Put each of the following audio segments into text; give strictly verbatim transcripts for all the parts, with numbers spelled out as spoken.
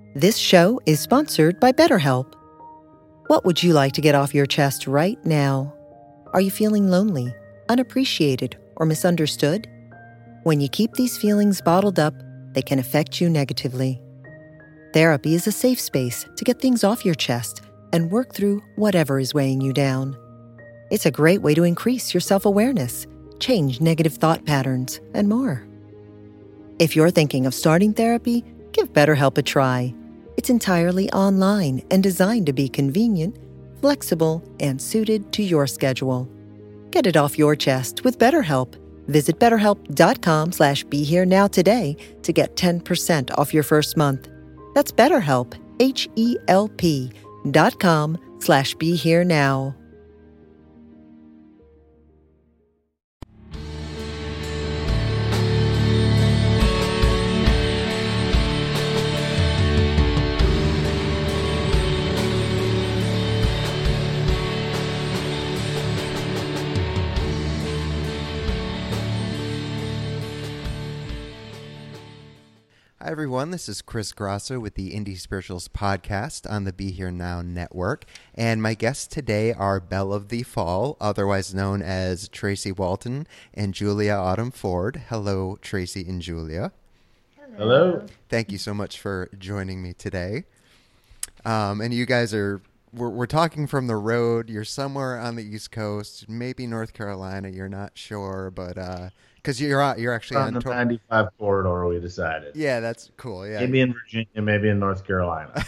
This show is sponsored by BetterHelp. What would you like to get off your chest right now? Are you feeling lonely, unappreciated, or misunderstood? When you keep these feelings bottled up, they can affect you negatively. Therapy is a safe space to get things off your chest and work through whatever is weighing you down. It's a great way to increase your self-awareness, change negative thought patterns, and more. If you're thinking of starting therapy, give BetterHelp a try. It's entirely online and designed to be convenient, flexible, and suited to your schedule. Get it off your chest with BetterHelp. Visit betterhelp.com slash be here now today to get ten percent off your first month. That's BetterHelp, H E L P dot com slash be here now. Hi, everyone. This is Chris Grosso with the Indie Spirituals podcast on the Be Here Now network. And my guests today are Belle of the Fall, otherwise known as Tracy Walton and Julia Autumn Ford. Hello, Tracy and Julia. Hello. Thank you so much for joining me today. Um, and you guys are, we're, we're talking from the road. You're somewhere on the East Coast, maybe North Carolina. You're not sure, but... uh Because you're out, you're actually on, on the tour. ninety-five corridor, we decided. Yeah, that's cool. Yeah, maybe in Virginia, maybe in North Carolina.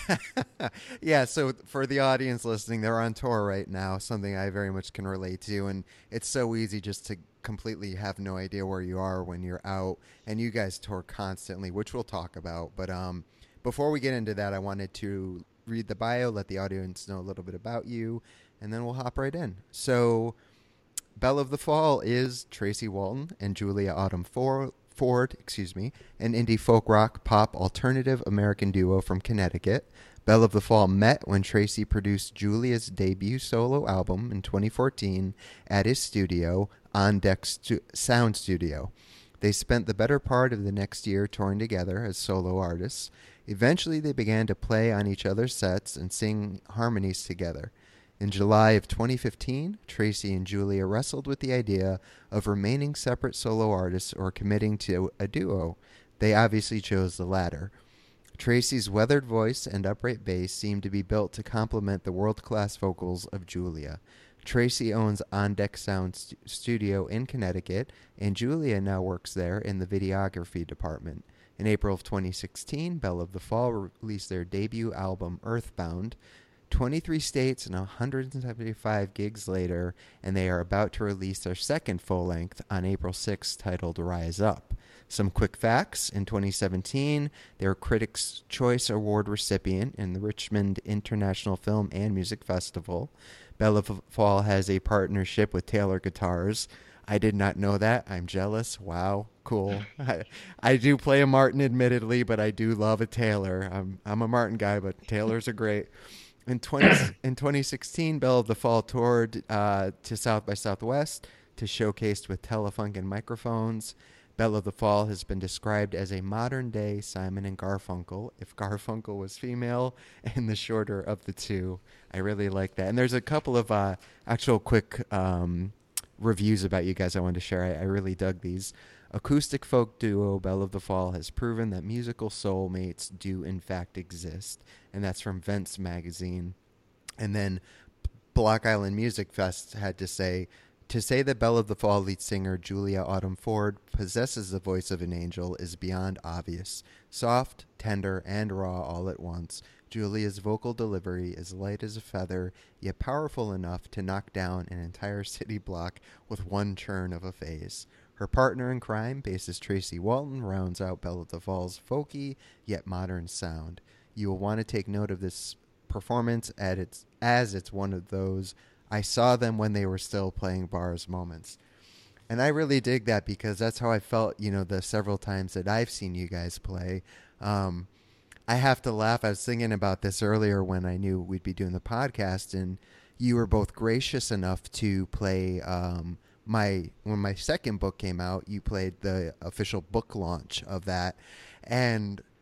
Yeah, so for the audience listening, they're on tour right now, something I very much can relate to, and it's so easy just to completely have no idea where you are when you're out, and you guys tour constantly, which we'll talk about. But um, before we get into that, I wanted to read the bio, let the audience know a little bit about you, and then we'll hop right in. So... Belle of the Fall is Tracy Walton and Julia Autumn Ford, Ford, excuse me, an indie folk rock pop alternative American duo from Connecticut. Belle of the Fall met when Tracy produced Julia's debut solo album in twenty fourteen at his studio, On Deck Stu- Sound Studio. They spent the better part of the next year touring together as solo artists. Eventually, they began to play on each other's sets and sing harmonies together. In July of twenty fifteen, Tracy and Julia wrestled with the idea of remaining separate solo artists or committing to a duo. They obviously chose the latter. Tracy's weathered voice and upright bass seemed to be built to complement the world-class vocals of Julia. Tracy owns On Deck Sound st- Studio in Connecticut, and Julia now works there in the videography department. In April of twenty sixteen, Belle of the Fall released their debut album, Earthbound, twenty-three states and one hundred seventy-five gigs later, and they are about to release their second full-length on April sixth titled Rise Up. Some quick facts. In twenty seventeen, they were Critics' Choice Award recipient in the Richmond International Film and Music Festival. Belle of the Fall has a partnership with Taylor Guitars. I did not know that. I'm jealous. Wow, cool. I, I do play a Martin, admittedly, but I do love a Taylor. I'm, I'm a Martin guy, but Taylors are great. In twenty in twenty sixteen, Belle of the Fall toured uh, to South by Southwest to showcase with Telefunken microphones. Belle of the Fall has been described as a modern-day Simon and Garfunkel, if Garfunkel was female, and the shorter of the two. I really like that. And there's a couple of uh, actual quick um, reviews about you guys I wanted to share. I, I really dug these. Acoustic folk duo Belle of the Fall has proven that musical soulmates do in fact exist, and that's from Vents magazine. And then Block Island Music Fest had to say, to say that Belle of the Fall lead singer Julia Autumn Ford possesses the voice of an angel is beyond obvious. Soft, tender, and raw all at once, Julia's vocal delivery is light as a feather, yet powerful enough to knock down an entire city block with one turn of a phase. Her partner in crime, bassist Tracy Walton, rounds out Belle of the Fall's folky yet modern sound. You will want to take note of this performance at its, as it's one of those I saw them when they were still playing bars moments. And I really dig that because that's how I felt, you know, the several times that I've seen you guys play. Um, I have to laugh. I was thinking about this earlier when I knew we'd be doing the podcast, and you were both gracious enough to play um, my when my second book came out. You played the official book launch of that, and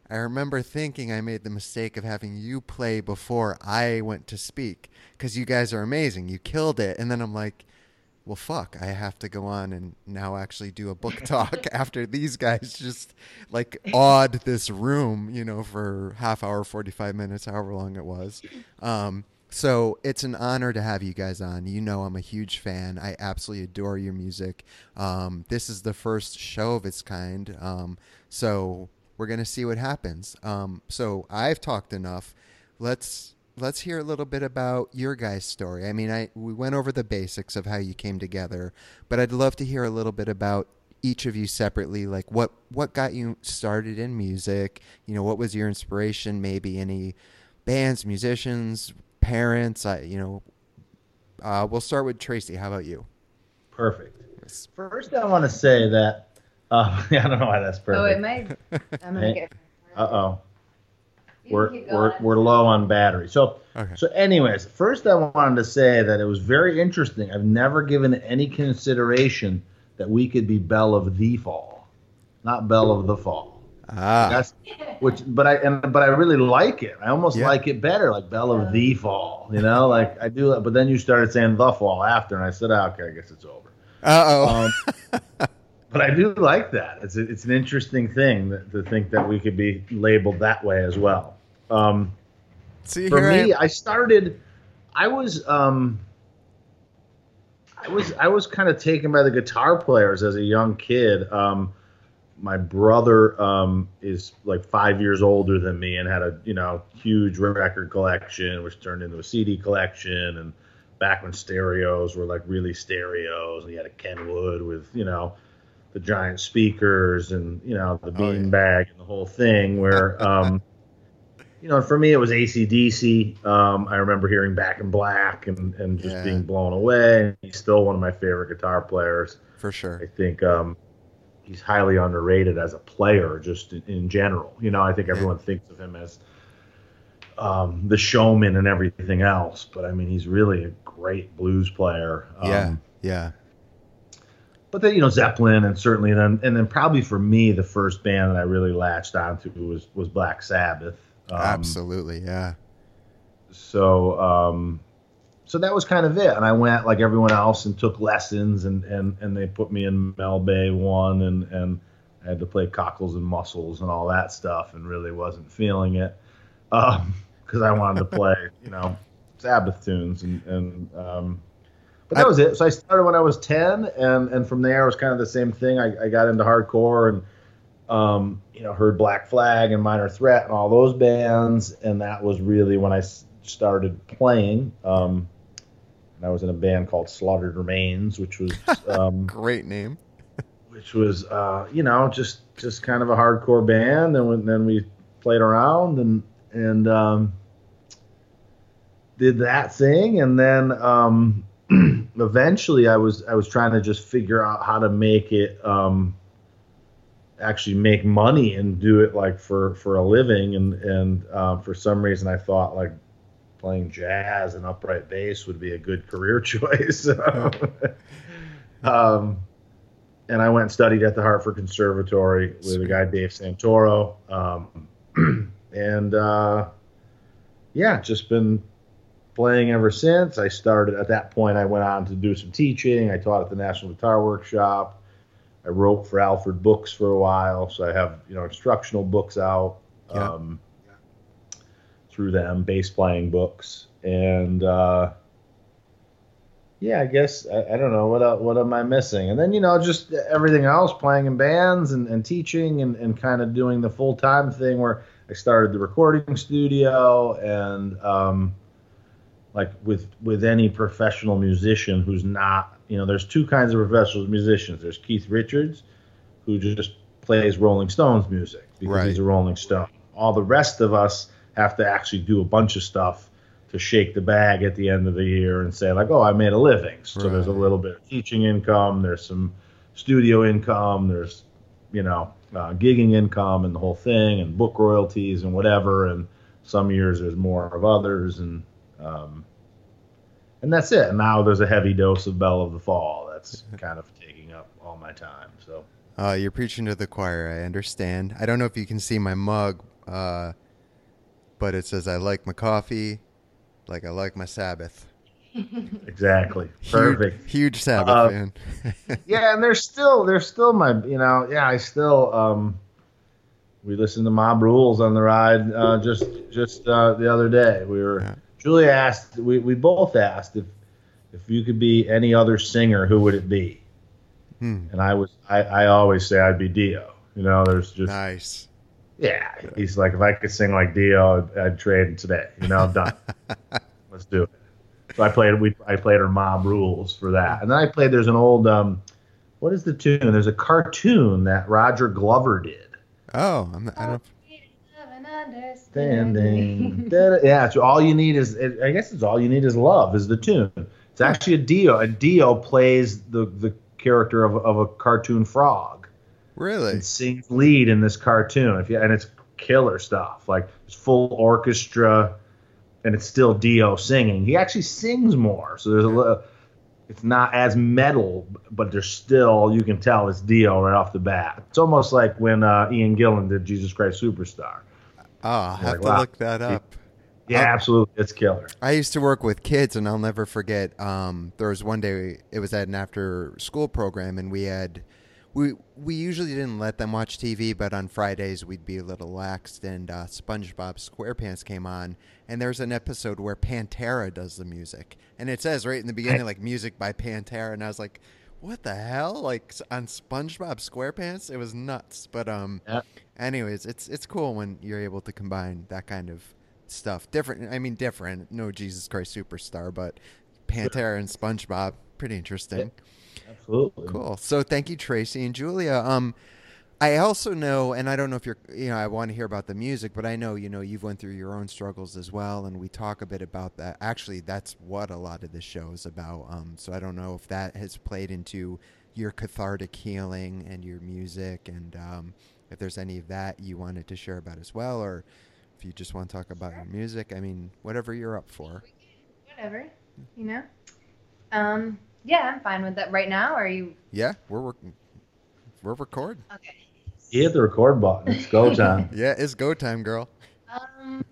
I remember thinking I made the mistake of having you play before I went to speak because you guys are amazing. You killed it. And then I'm like, well, fuck, I have to go on and now actually do a book talk after these guys just like awed this room, you know, for half hour, forty-five minutes, however long it was. Um, so it's an honor to have you guys on. You know, I'm a huge fan. I absolutely adore your music. Um, this is the first show of its kind. Um, so we're going to see what happens. Um, so I've talked enough. Let's let's hear a little bit about your guys' story. I mean, I we went over the basics of how you came together, but I'd love to hear a little bit about each of you separately. Like what what got you started in music? You know, what was your inspiration? Maybe any bands, musicians, parents. I, you know, uh, we'll start with Tracy. How about you? Perfect. First, I want to say that uh, I don't know why that's perfect. Oh, it might. I'm gonna get. Uh oh. You We're can keep we're going. we're low on battery. So Okay. so anyways, first I wanted to say that it was very interesting. I've never given any consideration that we could be Belle of the Fall, not Belle of the Fall. Ah, That's which, but I and but I really like it. I almost Yeah. like it better, like Belle of the Fall. You know, like I do. But then you started saying the Fall after, and I said, ah, okay, I guess it's over. uh oh. Um, but I do like that. It's a, it's an interesting thing that, to think that we could be labeled that way as well. Um, See, for here I me, am. I started. I was um, I was I was kind of taken by the guitar players as a young kid. Um, my brother um, is like five years older than me and had a you know huge record collection, which turned into a C D collection. And back when stereos were like really stereos, he had a Kenwood with you know the giant speakers and you know the Oh, yeah. beanbag and the whole thing. Where um, you know for me it was A C D C. Um, I remember hearing Back in Black and and just Yeah. being blown away. He's still one of my favorite guitar players. For I sure. think um, he's highly underrated as a player, just in, in general. You know, I think everyone thinks of him as um, the showman and everything else, but I mean, he's really a great blues player. Um, Yeah. Yeah. But then, you know, Zeppelin, and certainly then, and then probably for me, the first band that I really latched onto was was Black Sabbath. Um, Absolutely. Yeah. So, um, so that was kind of it. And I went like everyone else and took lessons, and, and, and they put me in Mel Bay one, and, and I had to play Cockles and Muscles and all that stuff, and really wasn't feeling it because um, I wanted to play, you know, Sabbath tunes. And, and um, but that was it. So I started when I was ten, and, and from there it was kind of the same thing. I, I got into hardcore and um, you know, heard Black Flag and Minor Threat and all those bands, and that was really when I s- started playing. Um, and I was in a band called Slaughtered Remains, which was um, Great name. which was uh, you know just just kind of a hardcore band, and when, then we played around and and um, did that thing, and then um, eventually I was I was trying to just figure out how to make it. Um, actually make money and do it like for, for a living. And, and uh, for some reason I thought like playing jazz and upright bass would be a good career choice. um, and I went and studied at the Hartford Conservatory with Sweet. a guy, Dave Santoro. Um, and uh, yeah, just been playing ever since. I started at that point. I went on to do some teaching. I taught at the National Guitar Workshop. I wrote for Alfred Books for a while, so I have you know instructional books out Yeah. um, through them, bass playing books, and uh, yeah, I guess I, I don't know what el- what am I missing, and then you know just everything else, playing in bands and, and teaching and, and kind of doing the full time thing where I started the recording studio and um, like with with any professional musician who's not. You know, there's two kinds of professional musicians. There's Keith Richards, who just plays Rolling Stones music because Right. he's a Rolling Stone. All the rest of us have to actually do a bunch of stuff to shake the bag at the end of the year and say, like, oh, I made a living. So there's a Right. little bit of teaching income. There's some studio income. There's, you know, uh, gigging income and the whole thing and book royalties and whatever. And some years there's more of others. And, um, And that's it. And now there's a heavy dose of Belle of the Fall. That's kind of taking up all my time. So Uh, you're preaching to the choir. I understand. I don't know if you can see my mug, Uh, but it says I like my coffee, like I like my Sabbath. Exactly. Huge, Perfect. huge Sabbath Uh, fan. Yeah, and they're still they're still my you know yeah I still um we listened to Mob Rules on the ride uh, just just uh, the other day. We were Yeah. Julia asked we, we both asked if if you could be any other singer, who would it be? Hmm. And I was I, I always say I'd be Dio. You know, there's just Nice. yeah. He's like, if I could sing like Dio, I'd, I'd trade today. You know, done. Let's do it. So I played we I played her Mob Rules for that, and then I played. There's an old um, what is the tune? There's a cartoon that Roger Glover did. Oh, I'm not, I don't. Standing. Yeah, so all you need is I guess it's all you need is love is the tune. It's actually a Dio. A Dio plays the the character of of a cartoon frog Really? and sings lead in this cartoon. If you and it's killer stuff. Like it's full orchestra, and it's still Dio singing. He actually sings more, so there's a little. It's not as metal, but there's still you can tell it's Dio right off the bat. It's almost like when uh, Ian Gillan did Jesus Christ Superstar. Oh, I'll have Like, to wow. look that up. Yeah, I'll- absolutely, it's killer. I used to work with kids, and I'll never forget. Um, there was one day it was at an after-school program, and we had we we usually didn't let them watch T V, but on Fridays we'd be a little laxed, and uh, SpongeBob SquarePants came on, and there's an episode where Pantera does the music, and it says right in the beginning like music by Pantera, and I was like, what the hell? Like on SpongeBob SquarePants, it was nuts. But um, Yeah. anyways, it's it's cool when you're able to combine that kind of stuff. Different. I mean, different. No Jesus Christ Superstar, but Pantera and SpongeBob, pretty interesting. Absolutely. Cool. So thank you, Tracy and Julia. Um, I also know, and I don't know if you're, you know, I want to hear about the music, but I know, you know, you've went through your own struggles as well, and we talk a bit about that. Actually, that's what a lot of this show is about. Um, so I don't know if that has played into your cathartic healing and your music, and um, if there's any of that you wanted to share about as well, or if you just want to talk about your music. I mean, whatever you're up for. Whatever, you know. Um, yeah, I'm fine with that. Right now, are you? Yeah, we're working. We're recording. Okay. You hit the record button. It's go time. Yeah, it's go time, girl. Um,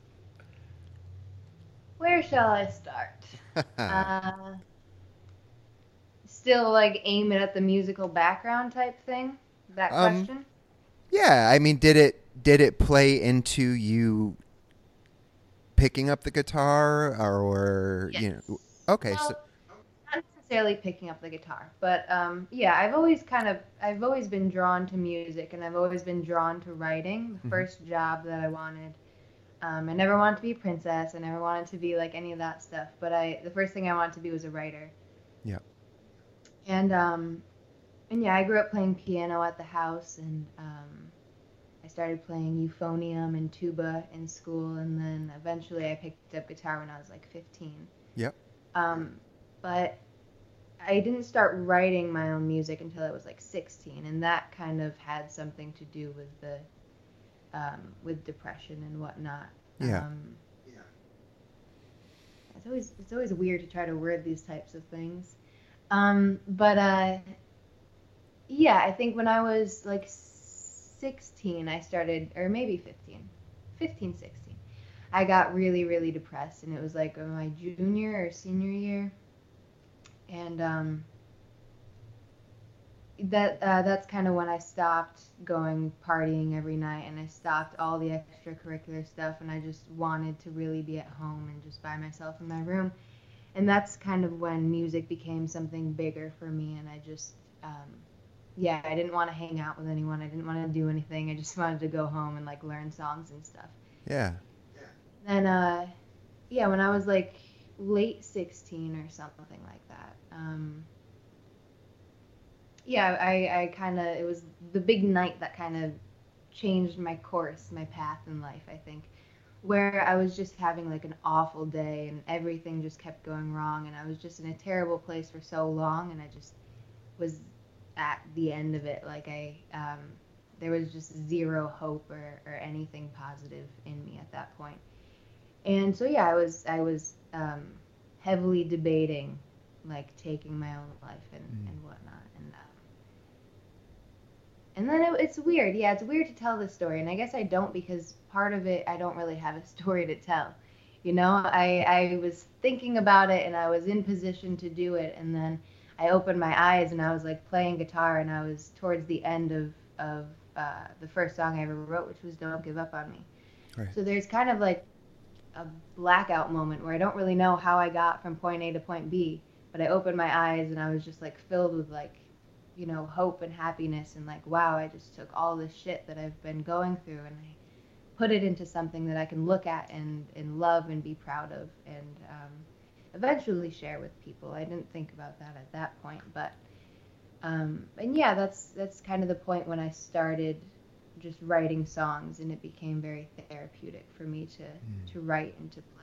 where shall I start? uh, still like aim it at the musical background type thing. That Um, question. Yeah, I mean, did it did it play into you picking up the guitar, or, or you know? Yes. Okay, Well, so not necessarily picking up the guitar, but um, yeah, I've always kind of, I've always been drawn to music, and I've always been drawn to writing. The Mhm. first job that I wanted, um, I never wanted to be a princess. I never wanted to be like any of that stuff. But I, the first thing I wanted to be was a writer. Yeah. And um, and yeah, I grew up playing piano at the house, and um, I started playing euphonium and tuba in school, and then eventually I picked up guitar when I was like fifteen. Yep. Um, but I didn't start writing my own music until I was like sixteen, and that kind of had something to do with the um, with depression and whatnot. Yeah. Um, it's always it's always weird to try to word these types of things. Um, but uh, yeah, I think when I was like sixteen, I started, or maybe fifteen, fifteen, sixteen, I got really, really depressed, and it was like my junior or senior year. And um, that uh, that's kind of when I stopped going partying every night, and I stopped all the extracurricular stuff, and I just wanted to really be at home and just by myself in my room. And that's kind of when music became something bigger for me, and I just, um, yeah, I didn't want to hang out with anyone. I didn't want to do anything. I just wanted to go home and like learn songs and stuff. Yeah. Then, uh, yeah, when I was like late sixteen or something like that, um, yeah, I, I kind of, it was the big night that kind of changed my course, my path in life, I think, where I was just having like an awful day, and everything just kept going wrong, and I was just in a terrible place for so long, and I just was at the end of it. Like I, um, there was just zero hope or, or anything positive in me at that point. And so, yeah, I was, I was um, heavily debating, like, taking my own life and, Mm. and whatnot. And um, And then it, it's weird. Yeah, it's weird to tell this story. And I guess I don't, because part of it, I don't really have a story to tell. You know, I, I was thinking about it and I was in position to do it. And then I opened my eyes and I was like playing guitar, and I was towards the end of, of uh, the first song I ever wrote, which was Don't Give Up on Me. Right. So there's kind of like a blackout moment where I don't really know how I got from point A to point B, but I opened my eyes and I was just like filled with like, you know, hope and happiness, and like, wow, I just took all this shit that I've been going through and I put it into something that I can look at and, and love and be proud of, and um, eventually share with people. I didn't think about that at that point, but um, and yeah, that's that's kind of the point when I started just writing songs, and it became very therapeutic for me to mm. to write and to play.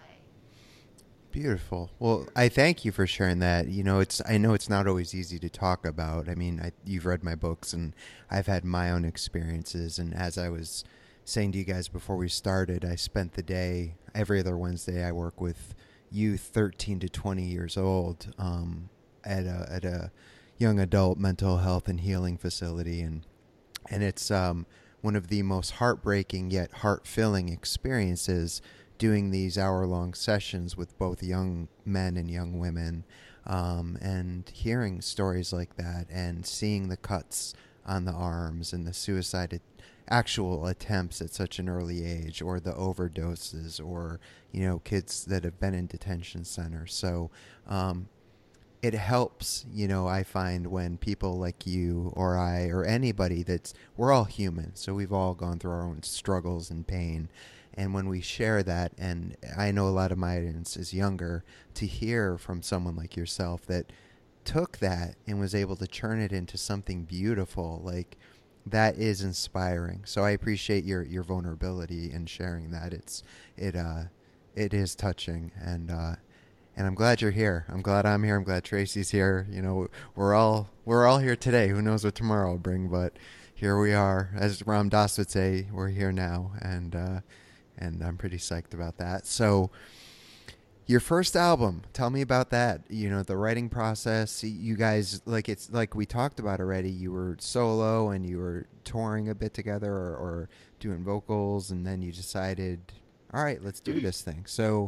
Beautiful. Well, I thank you for sharing that. You know, it's I know it's not always easy to talk about. I mean, I, you've read my books, and I've had my own experiences. And as I was saying to you guys before we started, I spent the day, every other Wednesday, I work with youth thirteen to twenty years old um, at a at a young adult mental health and healing facility, and and it's um, one of the most heartbreaking yet heart-filling experiences, doing these hour-long sessions with both young men and young women, um, and hearing stories like that and seeing the cuts on the arms and the suicide actual attempts at such an early age, or the overdoses, or, you know, kids that have been in detention centers. So um, it helps, you know, I find when people like you or I or anybody that's, we're all human, so we've all gone through our own struggles and pain. And when we share that, and I know a lot of my audience is younger, to hear from someone like yourself that took that and was able to turn it into something beautiful, like, that is inspiring. So I appreciate your, your vulnerability in sharing that. It's it uh it is touching, and uh and I'm glad you're here. I'm glad I'm here. I'm glad Tracy's here. You know, we're all we're all here today. Who knows what tomorrow will bring, but here we are. As Ram Dass would say, we're here now, and uh and I'm pretty psyched about that. So your first album, tell me about that. You know, the writing process. You guys, like it's like we talked about already, you were solo and you were touring a bit together, or, or doing vocals, and then you decided, all right, let's do this thing. So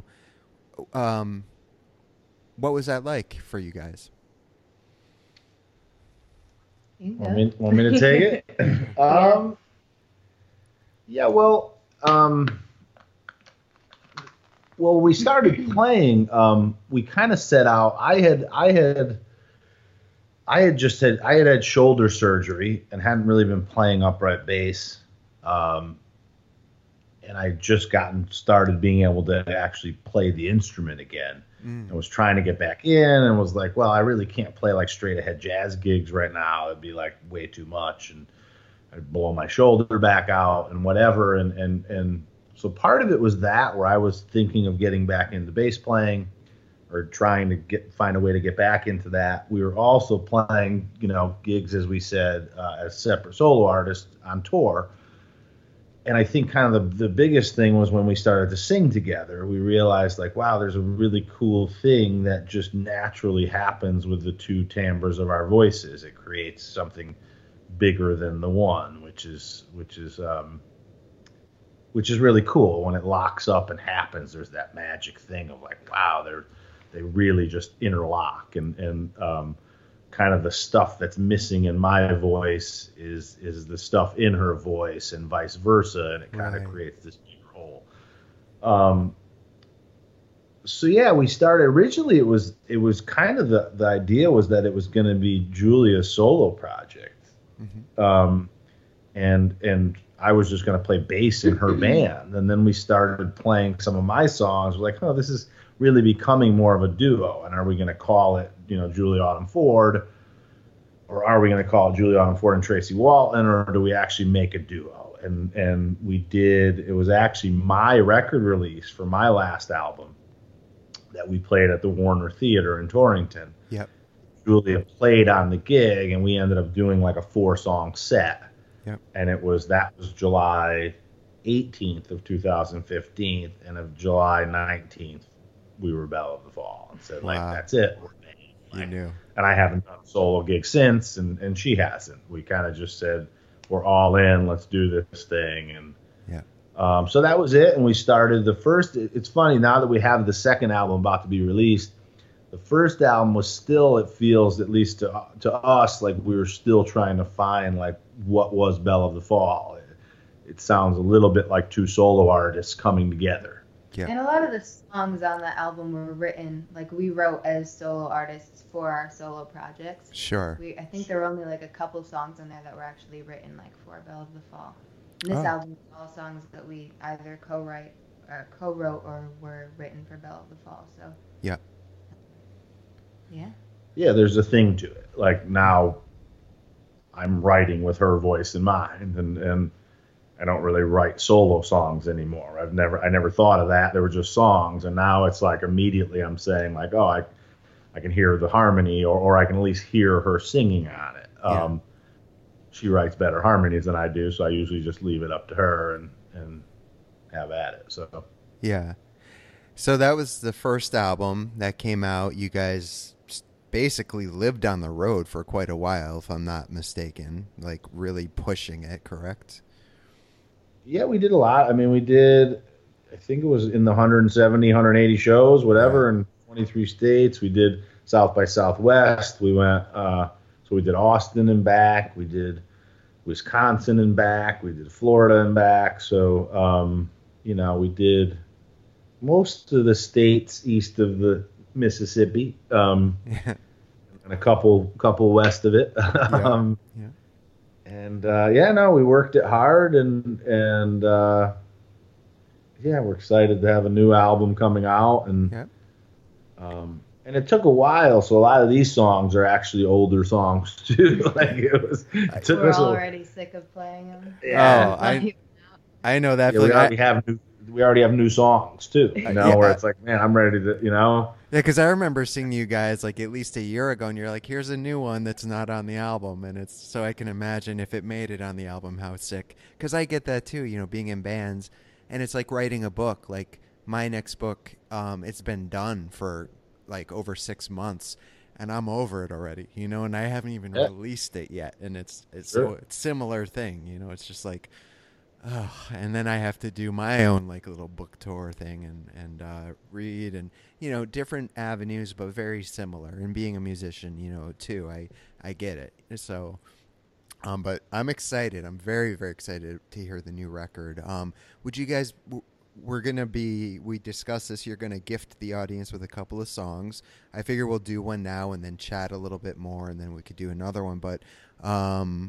um, what was that like for you guys? You want, me, want me to take it? um, yeah, well... Um, Well, we started playing. Um, we kind of set out. I had, I had, I had just had, I had had shoulder surgery and hadn't really been playing upright bass. Um, and I just gotten started being able to actually play the instrument again. Mm. And was trying to get back in, and was like, well, I really can't play like straight ahead jazz gigs right now. It'd be like way too much, and I'd blow my shoulder back out and whatever. And and and. So part of it was that, where I was thinking of getting back into bass playing, or trying to get find a way to get back into that. We were also playing, you know, gigs, as we said, uh, as separate solo artists on tour. And I think kind of the, the biggest thing was when we started to sing together, we realized, like, wow, there's a really cool thing that just naturally happens with the two timbres of our voices. It creates something bigger than the one, which is which is um, which is really cool. When it locks up and happens, there's that magic thing of like, wow, they're they really just interlock, and and um, kind of the stuff that's missing in my voice is is the stuff in her voice, and vice versa, and it kind Right. of creates this bigger whole. Um, so yeah, we started originally. It was it was kind of the the idea was that it was going to be Julia's solo project, Mm-hmm. um, and and I was just going to play bass in her band, and then we started playing some of my songs. We're like, oh, this is really becoming more of a duo, and are we going to call it, you know, Julia Autumn Ford, or are we going to call it Julia Autumn Ford and Tracy Walton, or do we actually make a duo? And and we did. It was actually my record release for my last album that we played at the Warner Theater in Torrington. Yep. Julia played on the gig, and we ended up doing like a four-song set. Yep. And it was that was July eighteenth of two thousand fifteen, and of July nineteenth, we were Belle of the Fall, and said, like, Wow. that's it. We're made. You Like, knew. and I haven't done a solo gig since, and, and she hasn't. We kind of just said, we're all in. Let's do this thing. And Yeah. um, so that was it. And we started the first. It's funny now that we have the second album about to be released. The first album was still, it feels, at least to to us, like we were still trying to find like what was Belle of the Fall. It, it sounds a little bit like two solo artists coming together. Yeah. And a lot of the songs on the album were written, like we wrote as solo artists for our solo projects. Sure. We, I think there were only like a couple songs on there that were actually written like for Belle of the Fall. And this Oh. album is all songs that we either co-write, or co-wrote, or were written for Belle of the Fall. So Yeah. yeah. Yeah, there's a thing to it. Like now, I'm writing with her voice in mind, and and I don't really write solo songs anymore. I've never I never thought of that. They were just songs, and now it's like immediately I'm saying like, oh, I I can hear the harmony, or or I can at least hear her singing on it. Yeah. Um, she writes better harmonies than I do, so I usually just leave it up to her and and have at it. So Yeah. So that was the first album that came out. You guys basically lived on the road for quite a while, if I'm not mistaken, like really pushing it, correct? yeah, we did a lot. I mean, we did, I think it was in the one seventy, one eighty shows, whatever, in twenty-three states. We did South by Southwest. We went, uh, so we did Austin and back. We did Wisconsin and back. We did Florida and back. So, um, you know, we did most of the states east of the Mississippi, um, Yeah. and a couple couple west of it. um, Yeah. and uh, yeah, no, we worked it hard, and and uh, yeah, we're excited to have a new album coming out, and Yeah. um, and it took a while. So a lot of these songs are actually older songs too. Like it was, it took We're us a- already sick of playing them. Yeah. Oh, I I know that yeah, we feeling. already I- have new, we already have new songs too. You know, Yeah. where it's like, man, I'm ready to, you know. Yeah, because I remember seeing you guys like at least a year ago, and you're like, "Here's a new one that's not on the album," and it's so I can imagine if it made it on the album, how sick. Because I get that too, you know, being in bands, and it's like writing a book. Like my next book, um, it's been done for like over six months, and I'm over it already, you know, and I haven't even Yeah. released it yet, and it's it's Sure. so it's similar thing, you know. It's just like. Oh, and then I have to do my own like little book tour thing and and uh, read and you know different avenues, but very similar. And being a musician, you know, too, I I get it. So, um, but I'm excited. I'm very very excited to hear the new record. Um, would you guys? w- We're gonna be. We discussed this. You're gonna gift the audience with a couple of songs. I figure we'll do one now and then chat a little bit more, and then we could do another one. But um,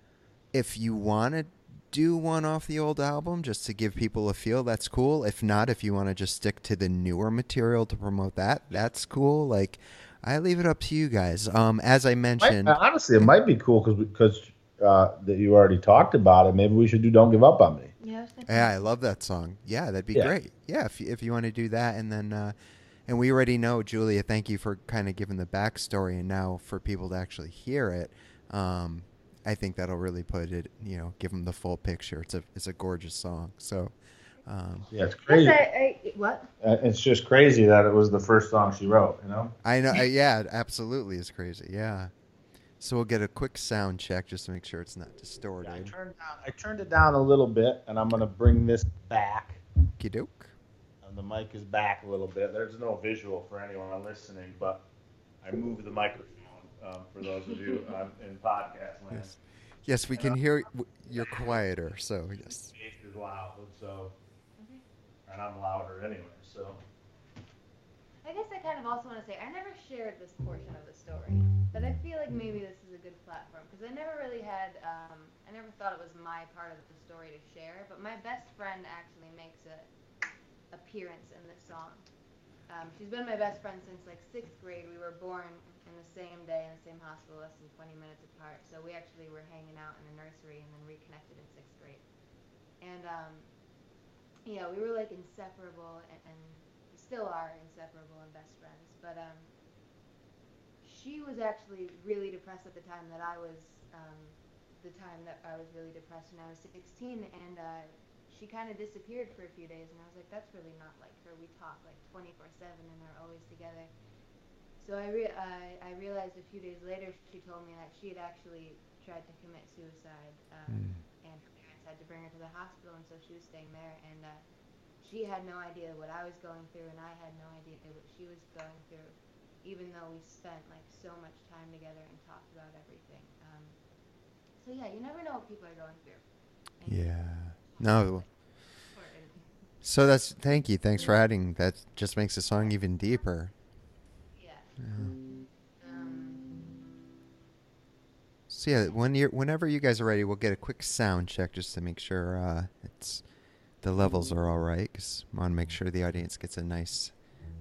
if you want to do one off the old album just to give people a feel, that's cool. If not, if you want to just stick to the newer material to promote that, that's cool. Like, I leave it up to you guys. Um, as I mentioned, Might- honestly, it might be cool because because uh, that you already talked about it. Maybe we should do "Don't Give Up on Me." Yeah, I was thinking yeah, I love that song. Yeah, that'd be Yeah. great. Yeah, if you, if you want to do that, and then uh, and we already know, Julia. Thank you for kind of giving the backstory, and now for people to actually hear it. Um, I think that'll really put it, you know, give them the full picture. It's a it's a gorgeous song. So, um, Yeah, it's Yes, crazy. I, I, what? Uh, It's just crazy that it was the first song she wrote. You know. I know. uh, Yeah, absolutely, it's crazy. Yeah. So we'll get a quick sound check just to make sure it's not Yeah, I distorted. turned down. I turned it down a little bit, and I'm gonna bring this back. Kidoke. And the mic is back a little bit. There's no visual for anyone listening, but I moved the microphone um, for those of you um, in podcast land. Yes. Yes, we can hear w- you're quieter. So yes. Bass is loud, so and I'm louder anyway. So I guess I kind of also want to say I never shared this portion of the story, but I feel like maybe this is a good platform because I never really had, um, I never thought it was my part of the story to share. But my best friend actually makes a appearance in this song. Um, she's been my best friend since like sixth grade. We were born in the same day in the same hospital, less than twenty minutes apart. So we actually were hanging out in the nursery and then reconnected in sixth grade. And um, yeah, we were like inseparable and, and still are inseparable and best friends. But um, she was actually really depressed at the time that I was, um, the time that I was really depressed when I was sixteen, and uh, she kind of disappeared for a few days, and I was like, that's really not like her. We talk like twenty-four seven and are always together. So I, re- I, I realized a few days later she told me that she had actually tried to commit suicide, Mm. um, and her parents had to bring her to the hospital, and so she was staying there, and uh, she had no idea what I was going through, and I had no idea what she was going through, even though we spent like so much time together and talked about everything. Um, so yeah, you never know what people are going through. And Yeah. No. important. So that's thank you. Thanks for adding. That just makes the song even deeper. Yeah. Yeah. Um, So yeah, when you whenever you guys are ready, we'll get a quick sound check just to make sure uh, it's the levels are all right. Because I want to make sure the audience gets a nice.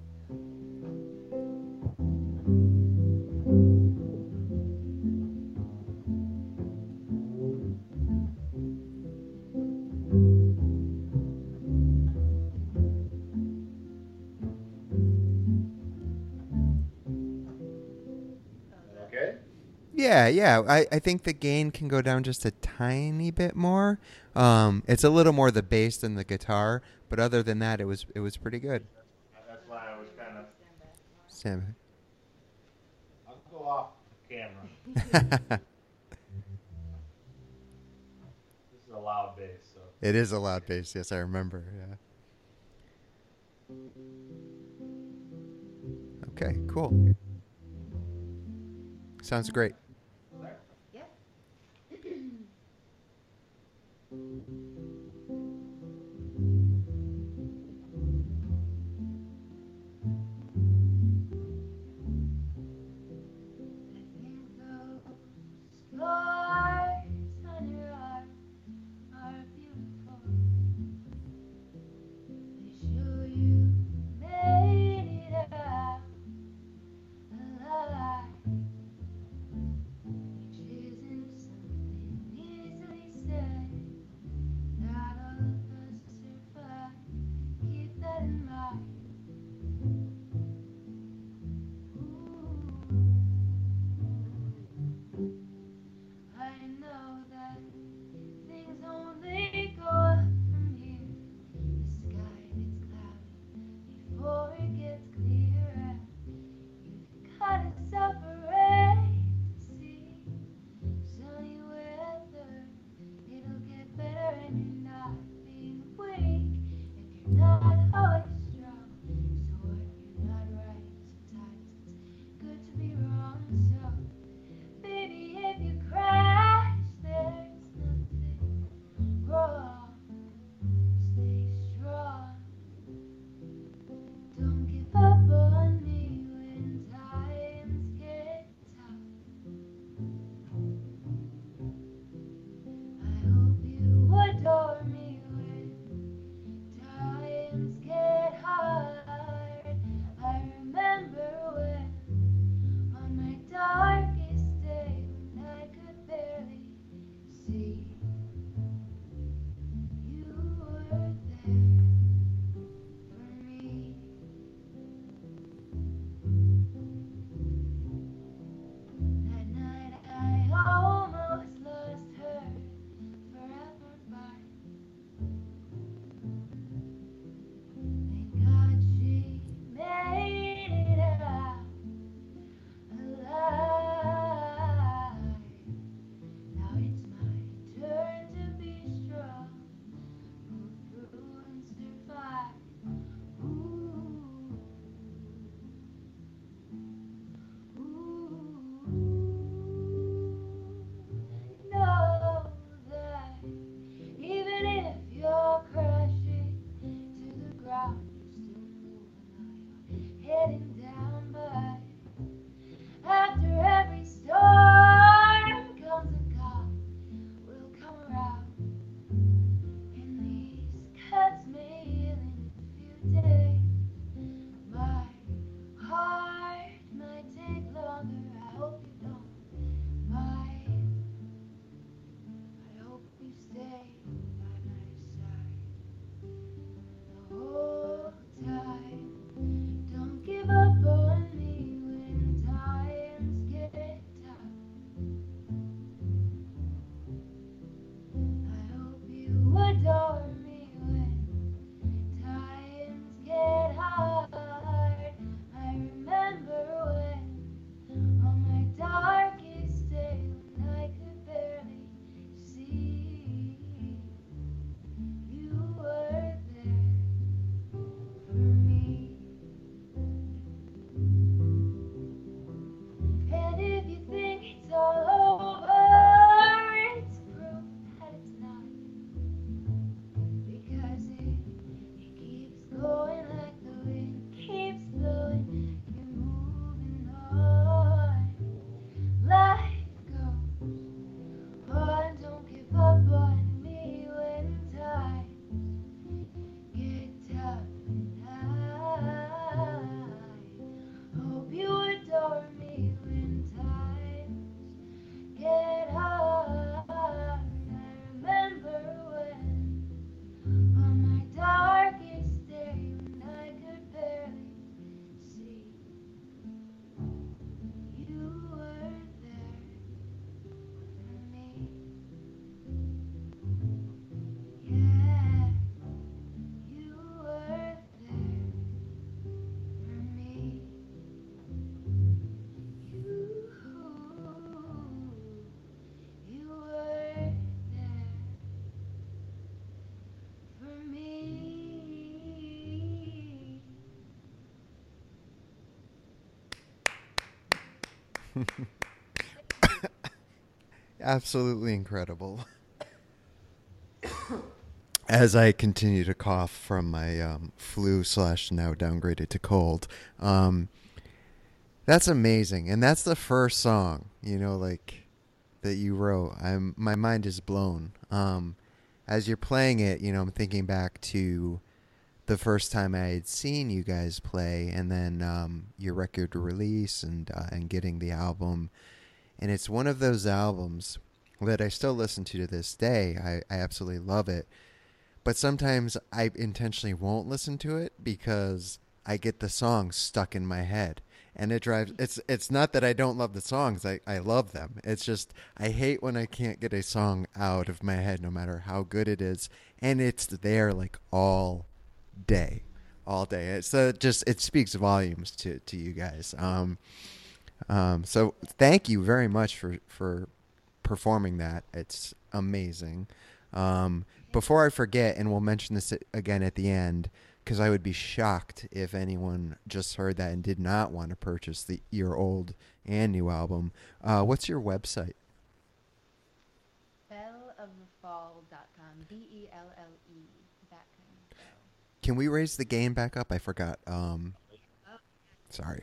Okay. Yeah, yeah. I, I think the gain can go down just a tiny bit more. Um, it's a little more the bass than the guitar, but other than that, it was it was pretty good. That's why I was kind of. Sam. I'll go off camera. This is a loud bass, so. It is a loud bass. Yes, I remember. Yeah. Okay, cool. Sounds great. Yeah. Scars on your arm are beautiful. They show you made it out alive, which isn't something easily said. Absolutely incredible. As I continue to cough from my um, flu slash now downgraded to cold, um, that's amazing, and that's the first song, you know, like that you wrote. I'm my mind is blown. Um, as you're playing it, you know, I'm thinking back to the first time I had seen you guys play, and then um, your record release, and uh, and getting the album, and it's one of those albums that I still listen to to this day. I, I absolutely love it. But sometimes I intentionally won't listen to it because I get the songs stuck in my head. And it drives it's it's not that I don't love the songs. I, I love them. It's just I hate when I can't get a song out of my head no matter how good it is. And it's there like all day. All day. So it just it speaks volumes to, to you guys. Um um so thank you very much for, for performing that. It's amazing. Um Before I forget, and we'll mention this again at the end, because I would be shocked if anyone just heard that and did not want to purchase the your old and new album. Uh, what's your website? belle of the fall dot com. B E L L E. That kind of spell. Can we raise the gain back up? I forgot. Um, Oh. sorry.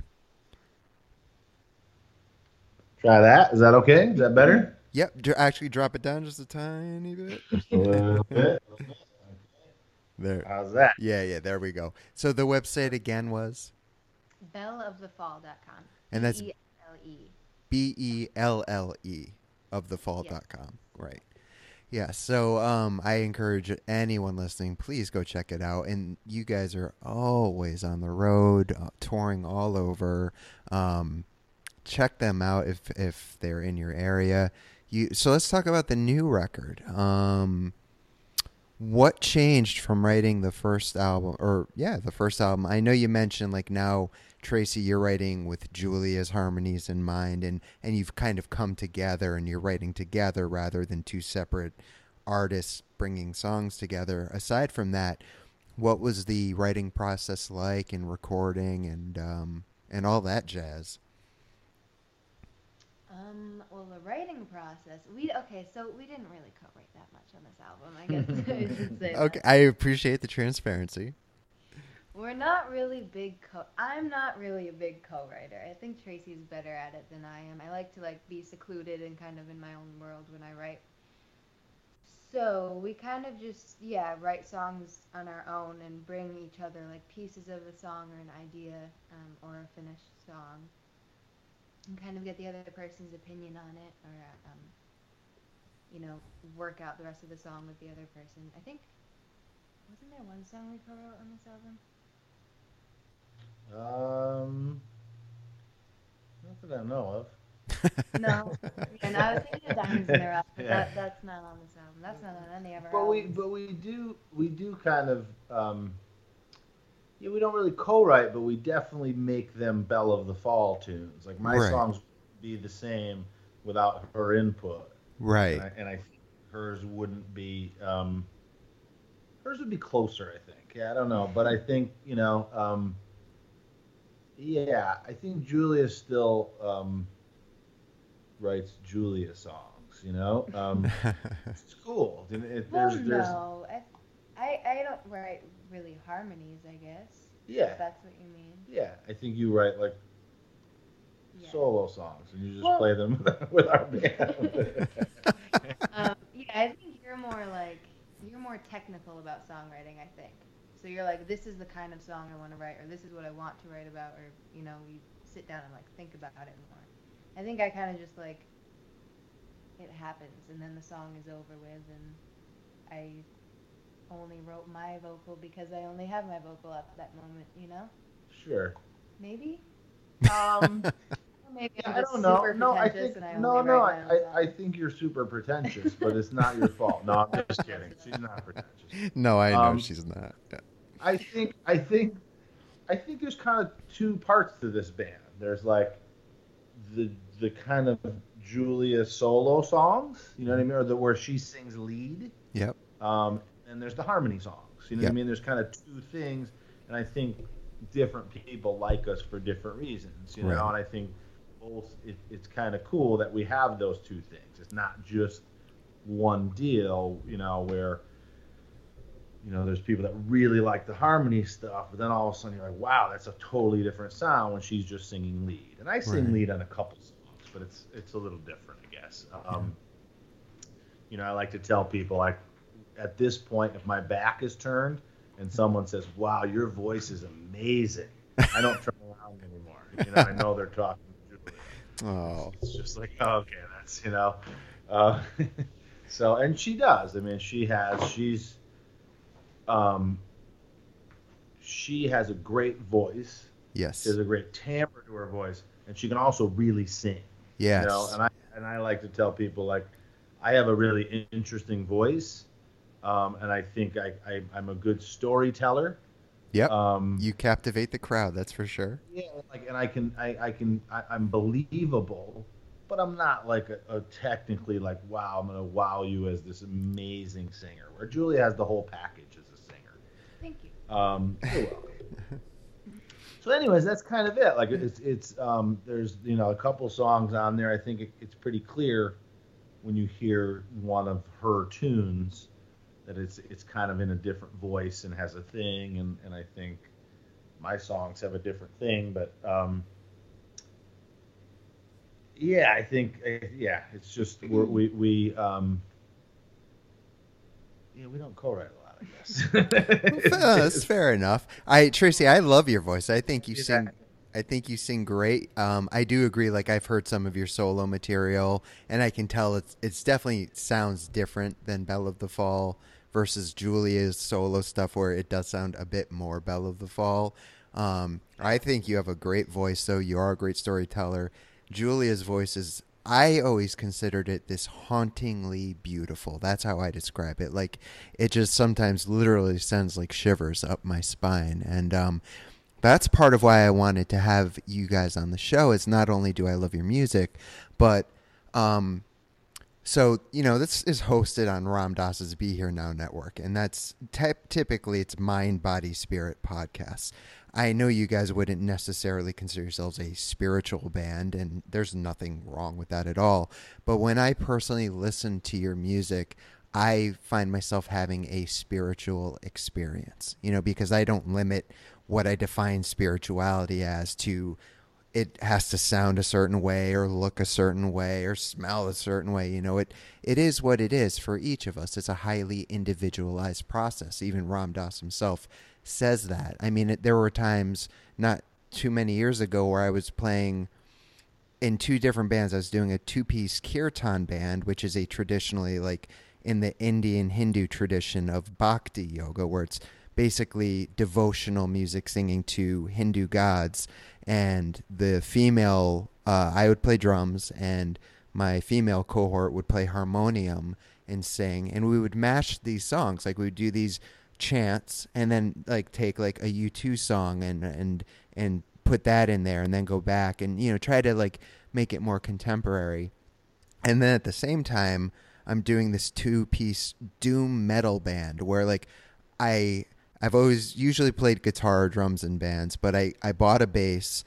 Try that. Is that okay? Is that better? Yep. d- Actually, drop it down just a tiny bit. A little bit. There. How's that? Yeah, yeah. There we go. So the website again was, belle of the fall dot com. And that's- B E L L E. B E L L E of the fall dot com. Right. Yeah. So um, I encourage anyone listening, please go check it out. And you guys are always on the road, uh, touring all over. Um, check them out if if they're in your area. You. So let's talk about the new record. Um, what changed from writing the first album, or yeah, the first album? I know you mentioned like now, Tracy, you're writing with Julia's harmonies in mind, and, and you've kind of come together and you're writing together rather than two separate artists bringing songs together. Aside from that, what was the writing process like, and recording, and um, and all that jazz? Um, well, the writing process, we, okay, so we didn't really co-write that much on this album, I guess I should say Okay, that. I appreciate the transparency. We're not really big co, I'm not really a big co-writer. I think Tracy's better at it than I am. I like to, like, be secluded and kind of in my own world when I write. So we kind of just, yeah, write songs on our own and bring each other, like, pieces of a song or an idea, um, or a finished song, and kind of get the other person's opinion on it, or, um, you know, work out the rest of the song with the other person. I think, wasn't there one song we co-wrote on this album? Um, not that I know of. No. And I was thinking of Diamonds in the Rough, but Yeah. that, that's not on this album. That's not on any of our But we, albums. but we do, we do kind of, um, yeah, we don't really co-write, but we definitely make them Belle of the Fall tunes. Like my Right. songs would be the same without her input, Right. and I, and I think hers wouldn't be, um, hers would be closer. I think. Yeah, I don't know, but I think you know, um, yeah, I think Julia still um, writes Julia songs. You know, um, it's cool. It, it, Well, there's, there's, no. I, I, I don't write really harmonies, I guess. yeah. If that's what you mean. Yeah, I think you write like Yeah. solo songs and you just Well- play them with our band. Um, yeah, I think you're more like, you're more technical about songwriting, I think. So you're like, this is the kind of song I want to write, or this is what I want to write about, or, you know, you sit down and like think about it more. I think I kind of just like, it happens, and then the song is over with, and I only wrote my vocal because I only have my vocal at that moment, you know? Sure. Maybe? Um, Or maybe yeah, I'm I just don't know. super No, I pretentious think and I only no, no. write my I, own I, I songs. think you're super pretentious, but it's not your fault. No, I'm just kidding. She's not pretentious. No, I know Um, she's not. Yeah. I think I think I think there's kind of two parts to this band. There's like the the kind of Julia solo songs, you know what I mean, or the where she sings lead. Yep. Um, and there's the harmony songs. You know Yep. what I mean? There's kind of two things, and I think different people like us for different reasons. You know, Right. and I think both. It, it's kind of cool that we have those two things. It's not just one deal, you know, where you know there's people that really like the harmony stuff, but then all of a sudden you're like, wow, that's a totally different sound when she's just singing lead. And I sing Right. lead on a couple songs, but it's it's a little different, I guess. Um, you know, I like to tell people, like, at this point, if my back is turned and someone says, wow, your voice is amazing, I don't turn around anymore. You know, I know they're talking to Julia. Oh, It's just like, oh, okay, that's, you know. Uh, so, and she does. I mean, she has, she's, um, she has a great voice. yes. She has a great timbre to her voice, and she can also really sing. Yes. You know, and I and I like to tell people, like, I have a really interesting voice, um, and I think I, I I'm a good storyteller. Yep. Um, You captivate the crowd, that's for sure. yeah, like, and I can I I can I, I'm believable, but I'm not like a, a technically like, wow, I'm gonna wow you as this amazing singer. Where Julia has the whole package as a singer. Thank you. Um, you're welcome. So, anyways, that's kind of it. Like, it's it's um, there's you know a couple songs on there. I think it, it's pretty clear when you hear one of her tunes that it's it's kind of in a different voice and has a thing. And, and I think my songs have a different thing, but um, yeah, I think uh, yeah, it's just we're, we we um, yeah we don't co-write a lot. I guess. Well, that's fair enough. I Tracy, I love your voice. I think you Yeah. sing. I think you sing great. Um, I do agree. Like, I've heard some of your solo material, and I can tell it's it's definitely sounds different than Belle of the Fall versus Julia's solo stuff, where it does sound a bit more Belle of the Fall. Um, I think you have a great voice, though. You are a great storyteller. Julia's voice is, I always considered it this hauntingly beautiful. That's how I describe it. Like, it just sometimes literally sends like shivers up my spine. And um, that's part of why I wanted to have you guys on the show. Is not only do I love your music, but um, so, you know, this is hosted on Ram Dass's Be Here Now network, and that's ty- typically it's Mind, Body, Spirit podcasts. I know you guys wouldn't necessarily consider yourselves a spiritual band, and there's nothing wrong with that at all. But when I personally listen to your music, I find myself having a spiritual experience, you know, because I don't limit what I define spirituality as to it has to sound a certain way or look a certain way or smell a certain way. You know, it it is what it is for each of us. It's a highly individualized process. Even Ram Dass himself says that. I mean, it, there were times not too many years ago where I was playing in two different bands. I was doing a two-piece kirtan band, which is a traditionally, like, in the Indian Hindu tradition of bhakti yoga, where it's basically devotional music singing to Hindu gods. And the female, uh, I would play drums, and my female cohort would play harmonium and sing. And we would mash these songs. Like, we would do these chants and then, like, take, like, a U two song and and and put that in there and then go back and, you know, try to, like, make it more contemporary. And then at the same time, I'm doing this two-piece doom metal band where, like, I... I've always usually played guitar or drums in bands, but I, I bought a bass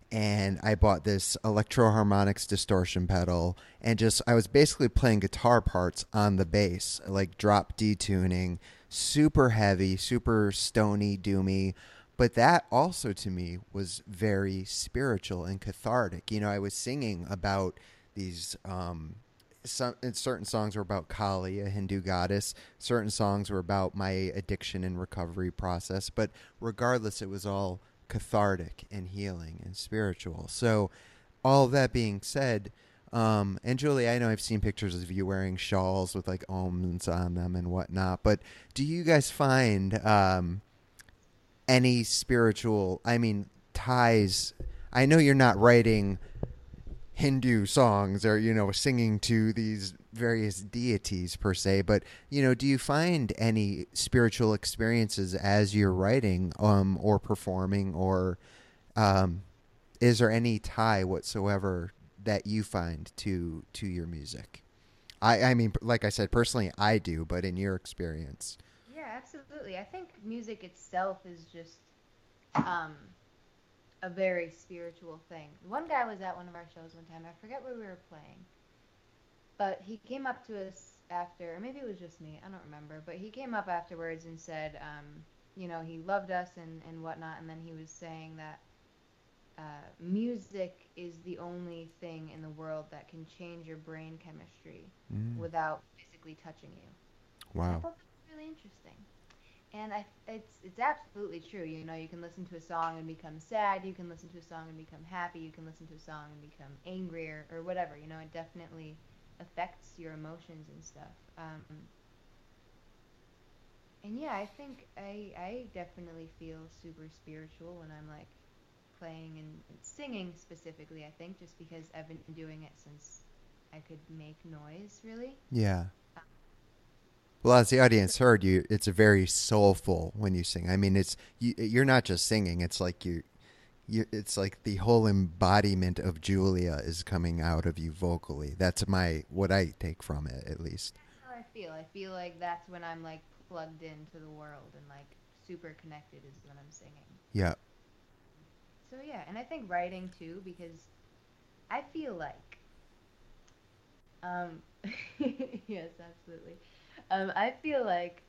and I bought this Electro Harmonix distortion pedal, and just I was basically playing guitar parts on the bass, like drop D tuning, super heavy, super stony, doomy. But that also to me was very spiritual and cathartic. You know, I was singing about these um Some certain songs were about Kali, a Hindu goddess. Certain songs were about my addiction and recovery process. But regardless, it was all cathartic and healing and spiritual. So all that being said, um, and Julie, I know I've seen pictures of you wearing shawls with like omens on them and whatnot. But do you guys find um, any spiritual, I mean, ties? I know you're not writing Hindu songs or, you know, singing to these various deities per se, but, you know, do you find any spiritual experiences as you're writing um, or performing, or um, is there any tie whatsoever that you find to to your music? I, I mean, like I said, personally, I do, but in your experience. Yeah, absolutely. I think music itself is just um, a very spiritual thing. One guy was at one of our shows one time. I forget where we were playing, but he came up to us after, or maybe it was just me. I don't remember. But he came up afterwards and said, um, you know, he loved us and and whatnot. And then he was saying that uh, music is the only thing in the world that can change your brain chemistry Mm. without physically touching you. I Wow. thought that was really interesting. And I, it's it's absolutely true. You know, you can listen to a song and become sad. You can listen to a song and become happy. You can listen to a song and become angry or, or whatever. You know, it definitely affects your emotions and stuff. Um, and yeah, I think I I definitely feel super spiritual when I'm like playing and, and singing specifically. I think just because I've been doing it since I could make noise, really. Yeah. Well, as the audience heard you, it's a very soulful when you sing. I mean, it's you, you're not just singing. It's like you, you. It's like the whole embodiment of Julia is coming out of you vocally. That's my what I take from it, at least. That's how I feel. I feel like that's when I'm like plugged into the world and like super connected is when I'm singing. Yeah. So yeah, and I think writing too because I feel like um yes, absolutely. Um I feel like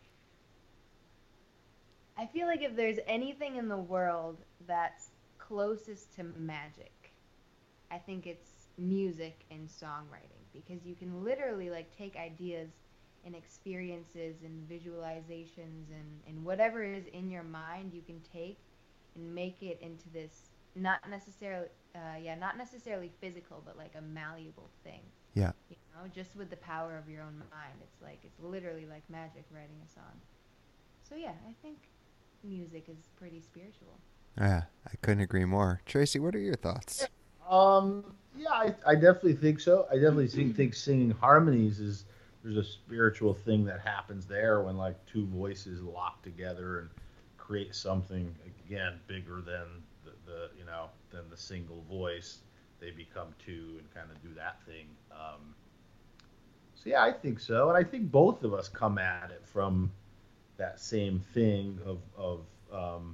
I feel like if there's anything in the world that's closest to magic, I think it's music and songwriting because you can literally like take ideas and experiences and visualizations and, and whatever is in your mind you can take and make it into this not necessarily uh, yeah not necessarily physical but like a malleable thing, Yeah. you know, just with the power of your own mind. It's like it's literally like magic writing a song. So yeah, I think music is pretty spiritual. Yeah. I couldn't agree more. Tracy, what are your thoughts? Um, yeah, I, I definitely think so. I definitely think, think singing harmonies is there's a spiritual thing that happens there when like two voices lock together and create something again bigger than the, the you know than the single voice. They become two and kind of do that thing. Um, so yeah, I think so, and I think both of us come at it from that same thing of of um,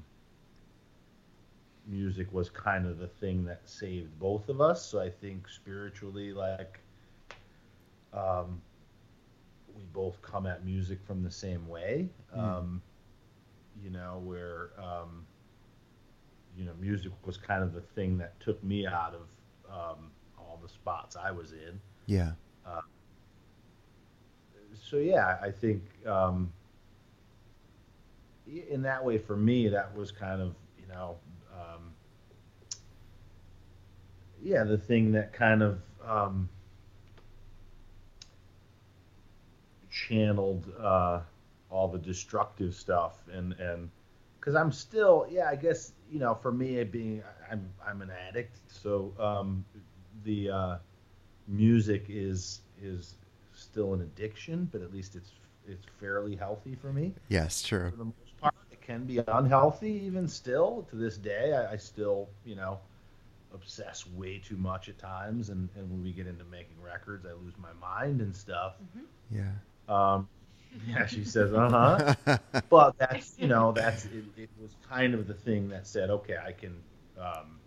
music was kind of the thing that saved both of us. So I think spiritually, like, um, we both come at music from the same way. Mm. Um, you know, where um, you know, music was kind of the thing that took me out of um, all the spots I was in. Yeah. Uh, so yeah, I think um, in that way for me, that was kind of you know. Um, yeah, the thing that kind of um, channeled uh, all the destructive stuff, and and because I'm still, yeah, I guess you know, for me, it being I'm I'm an addict, so um, the uh, music is is still an addiction, but at least it's it's fairly healthy for me. Yes, true. For the most part, it can be unhealthy even still to this day. I, I still, you know, obsess way too much at times, and, and when we get into making records, I lose my mind and stuff. Mm-hmm. Yeah. Um, yeah, she says, uh huh. But that's, you know, that's it, it was kind of the thing that said, okay, I can, um,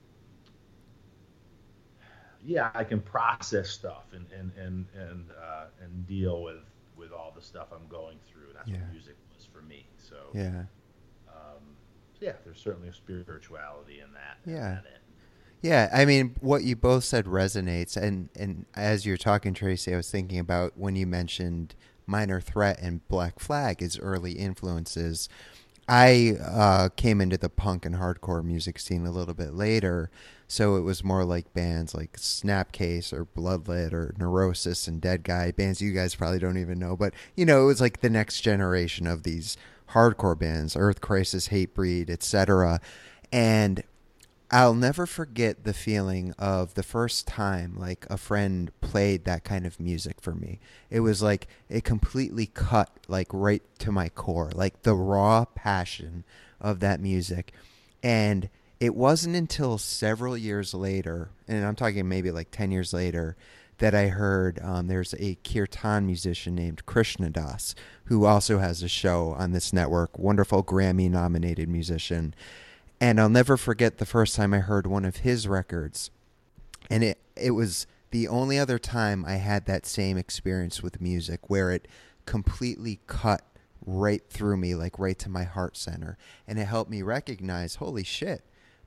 yeah, I can process stuff and and and and uh, and deal with with all the stuff I'm going through. And that's Yeah. what music was for me. So Yeah. um, so yeah, there's certainly a spirituality in that. in Yeah. that end. Yeah, I mean, what you both said resonates, and, and as you're talking, Tracy, I was thinking about when you mentioned Minor Threat and Black Flag as early influences. I uh, came into the punk and hardcore music scene a little bit later, so it was more like bands like Snapcase or Bloodlet or Neurosis and Dead Guy, bands you guys probably don't even know, but, you know, it was like the next generation of these hardcore bands, Earth Crisis, Hatebreed, et cetera. And I'll never forget the feeling of the first time like a friend played that kind of music for me. It was like it completely cut like right to my core, like the raw passion of that music. And it wasn't until several years later, and I'm talking maybe like ten years later, that I heard um, there's a kirtan musician named Krishna Das who also has a show on this network, wonderful Grammy nominated musician. And I'll never forget the first time I heard one of his records. And it, it was the only other time I had that same experience with music, where it completely cut right through me, like right to my heart center. And it helped me recognize, holy shit,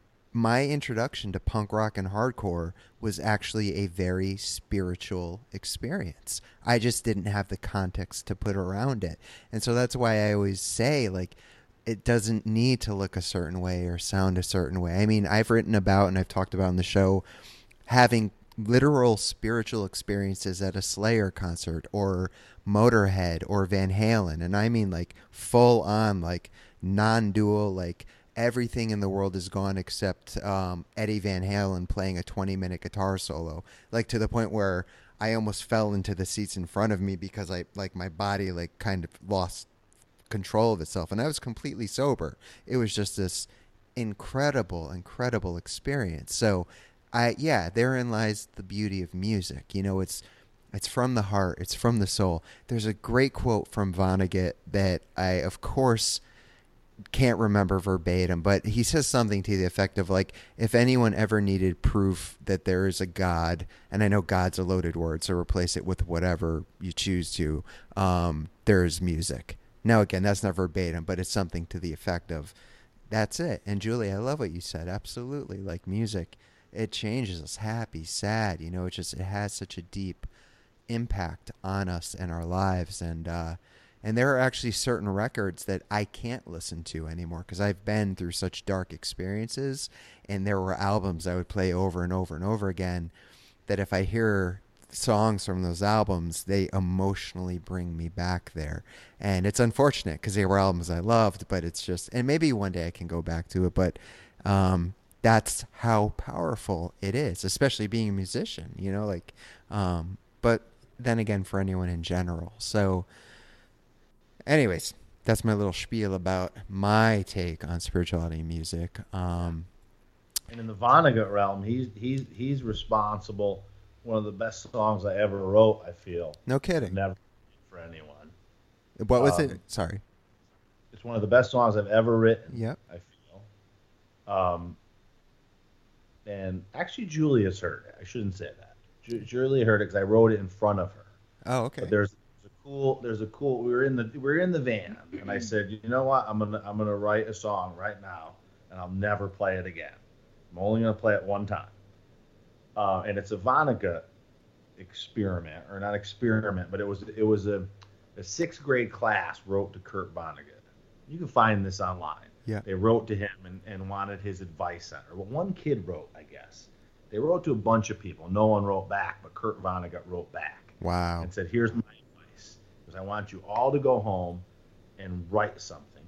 my introduction to punk rock and hardcore was actually a very spiritual experience. I just didn't have the context to put around it. And so that's why I always say, like, it doesn't need to look a certain way or sound a certain way. I mean, I've written about, and I've talked about on the show, having literal spiritual experiences at a Slayer concert or Motorhead or Van Halen. And I mean, like, full on, like, non-dual, like, everything in the world is gone except um, Eddie Van Halen playing a twenty minute guitar solo, like to the point where I almost fell into the seats in front of me because I, like, my body, like, kind of lost control of itself, and I was completely sober. It was just this incredible, incredible experience. So I, yeah, therein lies the beauty of music. You know, it's, it's from the heart. It's from the soul. There's a great quote from Vonnegut that I, of course, can't remember verbatim, but he says something to the effect of, like, if anyone ever needed proof that there is a God, and I know God's a loaded word, so replace it with whatever you choose to, um, there's music. Now, again, that's not verbatim, but it's something to the effect of, that's it. And Julie, I love what you said. Absolutely. Like, music, it changes us, happy, sad, you know, it just, it has such a deep impact on us and our lives. And, uh, And there are actually certain records that I can't listen to anymore because I've been through such dark experiences, and there were albums I would play over and over and over again that if I hear songs from those albums, they emotionally bring me back there. And it's unfortunate because they were albums I loved, but it's just, and maybe one day I can go back to it, but um, that's how powerful it is, especially being a musician, you know, like, um, but then again, for anyone in general. So, anyways, that's my little spiel about my take on spirituality and music. Um, and in the Vonnegut realm, he's he's he's responsible. One of the best songs I ever wrote, I feel. No kidding. Never for anyone. What was um, it? Sorry. It's one of the best songs I've ever written. Yep. I feel. Um, and actually, Julia's heard it. I shouldn't say that. Ju- Julia heard it because I wrote it in front of her. Oh, okay. But there's cool there's a cool we were in the we were in the van, and I said, you know what, I'm gonna I'm gonna write a song right now, and I'll never play it again. I'm only gonna play it one time. Uh, and it's a Vonnegut experiment, or not experiment, but it was it was a, a sixth grade class wrote to Kurt Vonnegut. You can find this online. Yeah. They wrote to him and, and wanted his advice on it. Well, one kid wrote, I guess. They wrote to a bunch of people. No one wrote back, but Kurt Vonnegut wrote back. Wow. And said, here's my I want you all to go home and write something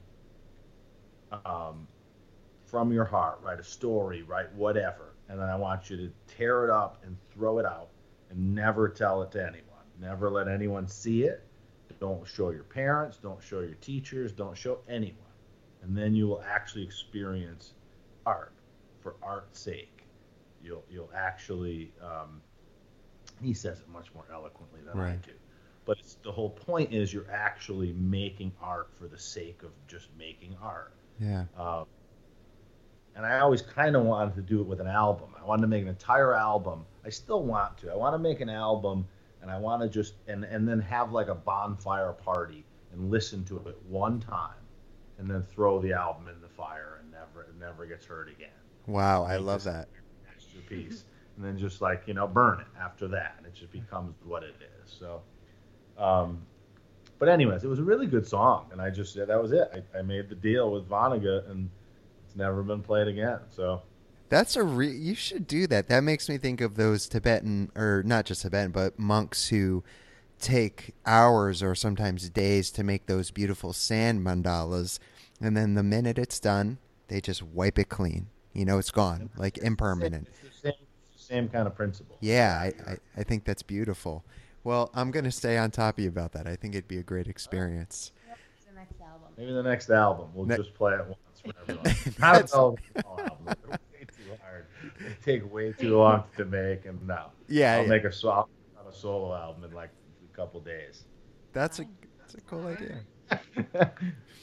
um, from your heart. Write a story, write whatever. And then I want you to tear it up and throw it out and never tell it to anyone. Never let anyone see it. Don't show your parents. Don't show your teachers. Don't show anyone. And then you will actually experience art for art's sake. You'll, you'll actually, um, he says it much more eloquently than right. I do. But it's, the whole point is you're actually making art for the sake of just making art. Yeah. Um, and I always kind of wanted to do it with an album. I wanted to make an entire album. I still want to. I want to make an album, and I want to just and and then have like a bonfire party and listen to it one time, and then throw the album in the fire and never it never gets heard again. Wow, I love that. Masterpiece, and then just like you know burn it after that, and it just becomes what it is. So. Um, but anyways, it was a really good song, and I just yeah, that was it. I, I made the deal with Vonnegut, and it's never been played again. So that's a re- you should do that. That makes me think of those Tibetan, or not just Tibetan, but monks who take hours or sometimes days to make those beautiful sand mandalas, and then the minute it's done, they just wipe it clean. You know, it's gone, like impermanent. It's the same, same kind of principle. Yeah, I, I, I think that's beautiful. Well, I'm going to stay on top of you about that. I think it'd be a great experience. Yep, it's the next album. Maybe the next album. We'll Ne- just play it once for everyone. Not all albums. They're way too hard. They take way too long to make, and no. Yeah, I'll yeah. make a, so- a solo album in like a couple days. That's a, that's a cool idea.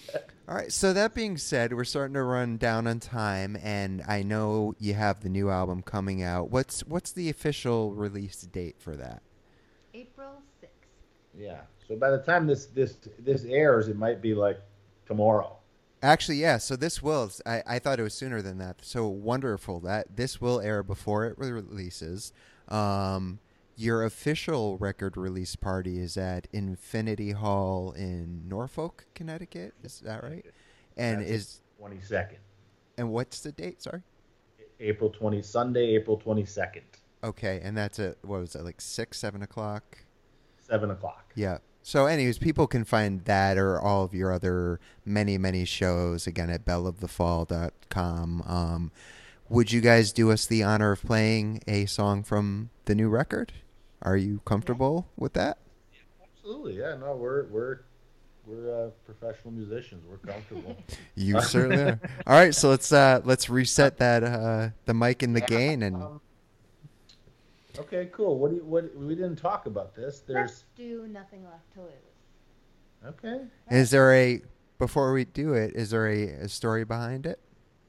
All right. So that being said, we're starting to run down on time, and I know you have the new album coming out. What's what's the official release date for that? April sixth. Yeah. So by the time this this this airs, it might be like tomorrow. Actually, yeah. So this will. I, I thought it was sooner than that. So wonderful that this will air before it releases. Um, your official record release party is at Infinity Hall in Norfolk, Connecticut. Is that right? And That's is twenty-second. and what's the date? Sorry. April twentieth, Sunday, April twenty-second, Okay, and that's at what was it, like six, seven o'clock? seven o'clock. Yeah. So, anyways, people can find that or all of your other many, many shows again at belle of the fall dot com. Um, would you guys do us the honor of playing a song from the new record? Are you comfortable with that? Absolutely. Yeah. No, we're we're we're uh, professional musicians. We're comfortable. You certainly are. All right, so let's uh, let's reset that uh, the mic and the gain and. Um, okay. Cool. What do you, what we didn't talk about this? There's Let's do Nothing Left to Lose. okay. Is there a before we do it? Is there a, a story behind it?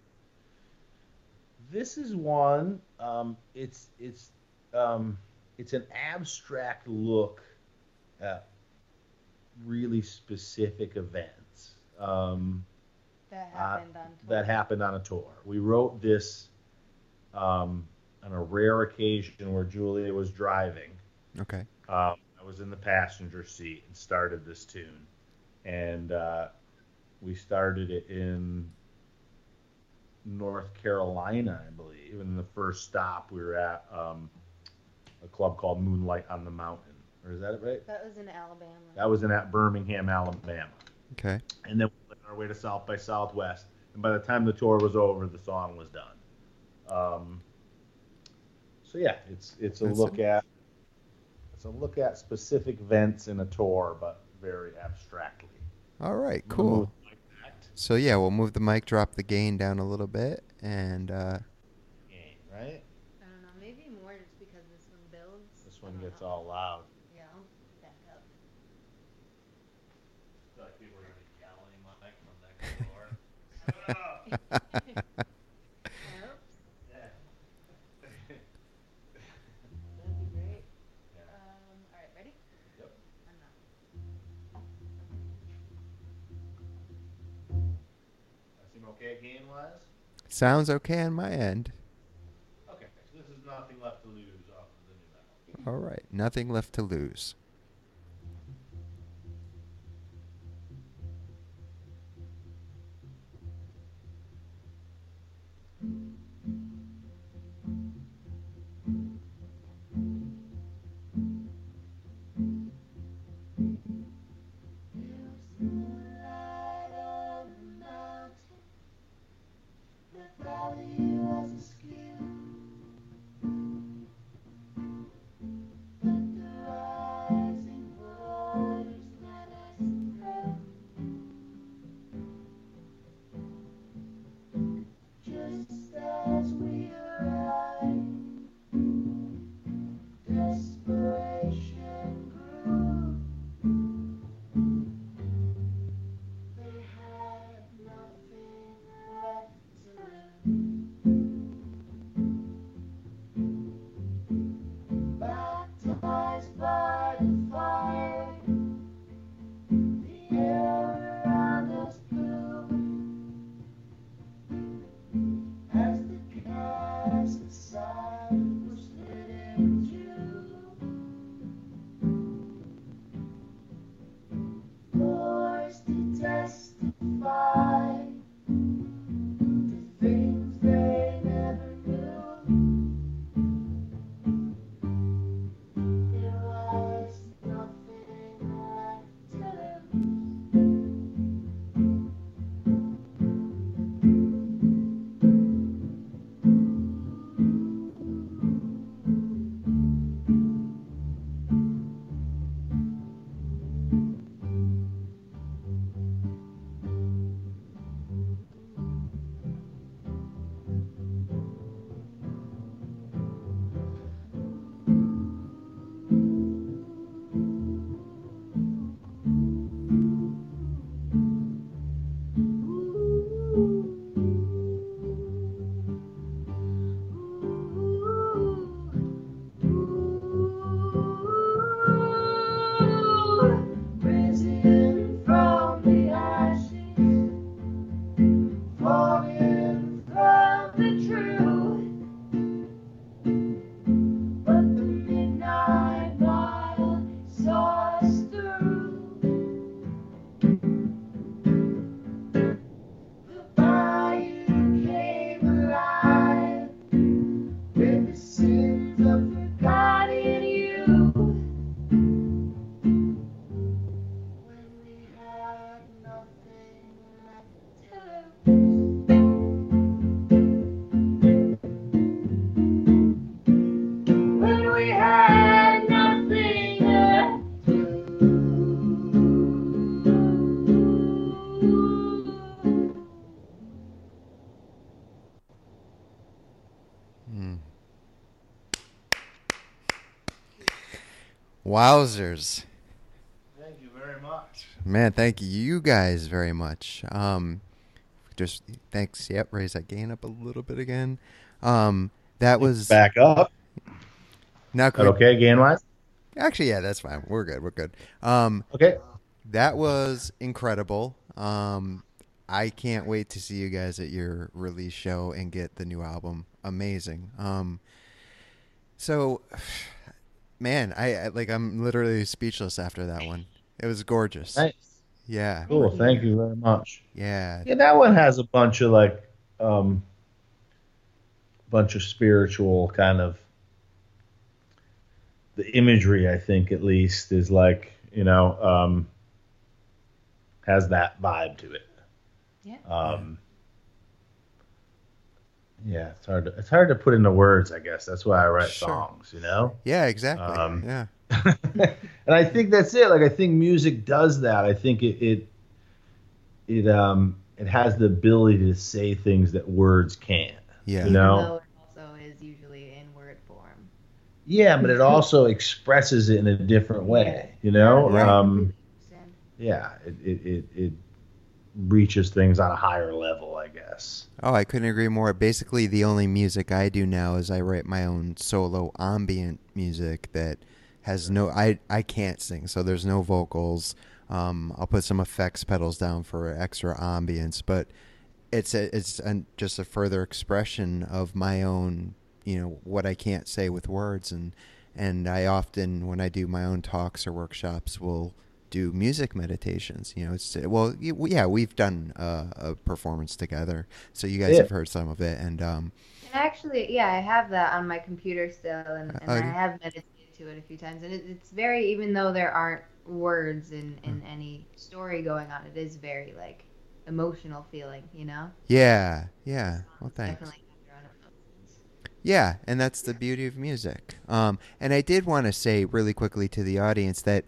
This is one. Um, it's it's um, it's an abstract look at really specific events um, That uh, happened on tour. that happened on a tour. We wrote this um, on a rare occasion where Julia was driving. Okay. Um, I was in the passenger seat and started this tune, and uh, we started it in North Carolina, I believe. And the first stop, we were at um, a club called Moonlight on the Mountain. Or is that it right? That was in Alabama. That was in at Birmingham, Alabama. Okay. And then we went on our way to South by Southwest. And by the time the tour was over, the song was done. Um, so yeah, it's it's a That's look a- at it's a look at specific events in a tour, but very abstractly. All right. Move Cool. like that. So yeah, we'll move the mic, drop the gain down a little bit, and uh, Game, right? I don't know, maybe more just because this one builds. This I one don't gets know. all loud. Yeah, I'll back up. I feel like people are gonna be yelling like from next door. Shut up! Oops. Yeah. That'd be great. Yeah. Um, alright, ready? Yep. I'm not. I seem okay game wise? sounds okay on my end. Okay, so this is Nothing Left to Lose off of the new album. All right. Nothing left to lose. Just as we arrived, desperation grew. They had nothing left to lose. Mm. Wowzers. Thank you very much. Man, thank you guys very much. Um, just thanks. Yep, raise that gain up a little bit again. Um, that was Back up. now. Is that okay, gain wise? Actually, yeah, that's fine. We're good. We're good. Um, Okay. that was incredible. Um, I can't wait to see you guys at your release show and get the new album. Amazing. Um, so, man, I, I like I'm literally speechless after that one. It was gorgeous. Nice. Yeah, Cool. Thank you very much. yeah, Yeah, that one has a bunch of like, um, bunch of spiritual kind of. The imagery, I think, at least, is like, you know, um, has that vibe to it. Yeah. Um, yeah, it's hard. To, it's hard to put into words. I guess that's why I write Sure. songs. You know. yeah, exactly. Um, yeah, And I think that's it. Like I think music does that. I think it it it um it has the ability to say things that words can't. yeah, You know? Even though it also is usually in word form. Yeah, but it also expresses it in a different way. You know. Right. Um, Understand. yeah, it, it it it reaches things on a higher level, I guess. Oh, I couldn't agree more. Basically, the only music I do now is I write my own solo ambient music that has no. I I can't sing, so there's no vocals. Um, I'll put some effects pedals down for extra ambience, but it's a, it's an, just a further expression of my own, you know, what I can't say with words, and and I often, when I do my own talks or workshops, will do music meditations. You know, it's well, y- yeah, we've done uh, a performance together, so you guys Yeah. have heard some of it, and um, And actually, yeah, I have that on my computer still, and, and Oh, I do you? have meditated to it a few times. And it, it's very, even though there aren't words in, in Hmm. any story going on, it is very, like, emotional feeling, you know? yeah, yeah. Well, Songs thanks. definitely have their own emotions. Yeah, and that's the beauty of music. Um, and I did want to say really quickly to the audience that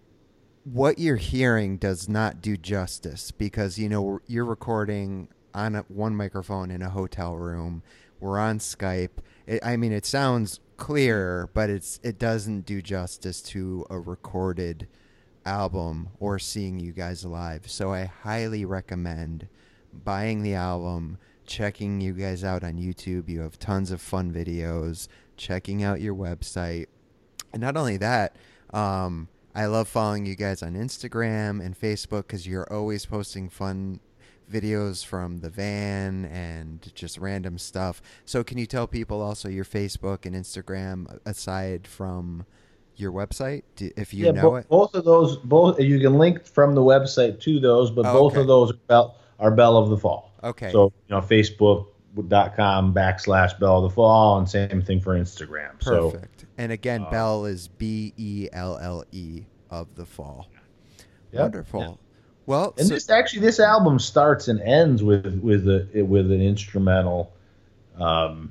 what you're hearing does not do justice because, you know, you're recording on a, one microphone in a hotel room. We're on Skype. It, I mean, it sounds clear, but it's it doesn't do justice to a recorded album or seeing you guys live. So I highly recommend buying the album, checking you guys out on YouTube. You have tons of fun videos, checking out your website. And not only that, um, I love following you guys on Instagram and Facebook because you're always posting fun videos from the van and just random stuff. So can you tell people also your Facebook and Instagram aside from your website, do, if you yeah, know bo- it? both of those, both you can link from the website to those, but Oh, both okay. of those are Bell, are Bell of the Fall. Okay. So you know, Facebook.com backslash Bell of the Fall, and same thing for Instagram. So Perfect. And again, uh, Bell is B E L L E of the fall. Yep. Wonderful. Yeah. Well, And so- this actually, this album starts and ends with with a with an instrumental um,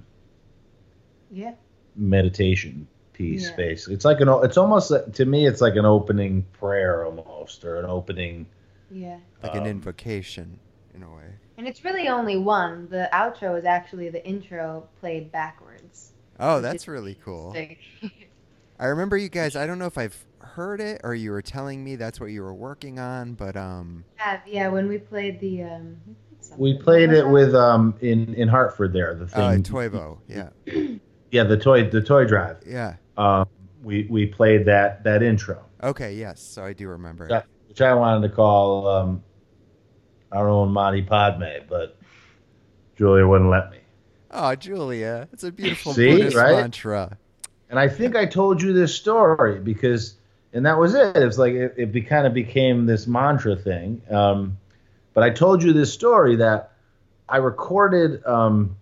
Yeah. meditation piece. Yeah. Basically, it's like an o- it's almost like- to me, it's like an opening prayer almost, or an opening. Yeah. like an um, invocation in a way. And it's really only one. The outro is actually the intro played backwards. Oh, which that's is really cool. interesting. I remember you guys. I don't know if I've heard it or you were telling me that's what you were working on, but um, yeah, yeah, when we played the um we played, something. We What played was it that? with um in in Hartford there. The thing. uh, Toivo, yeah, Yeah, the toy the toy drive. yeah. Um, we we played that that intro, Okay, yes. So I do remember. that- which I wanted to call um, our own Monty Padme, but Julia wouldn't let me. Oh, Julia, it's a beautiful See, Buddhist right? mantra. And I think I told you this story because, and that was it. It's like it, it be, kind of became this mantra thing. Um, but I told you this story that I recorded um,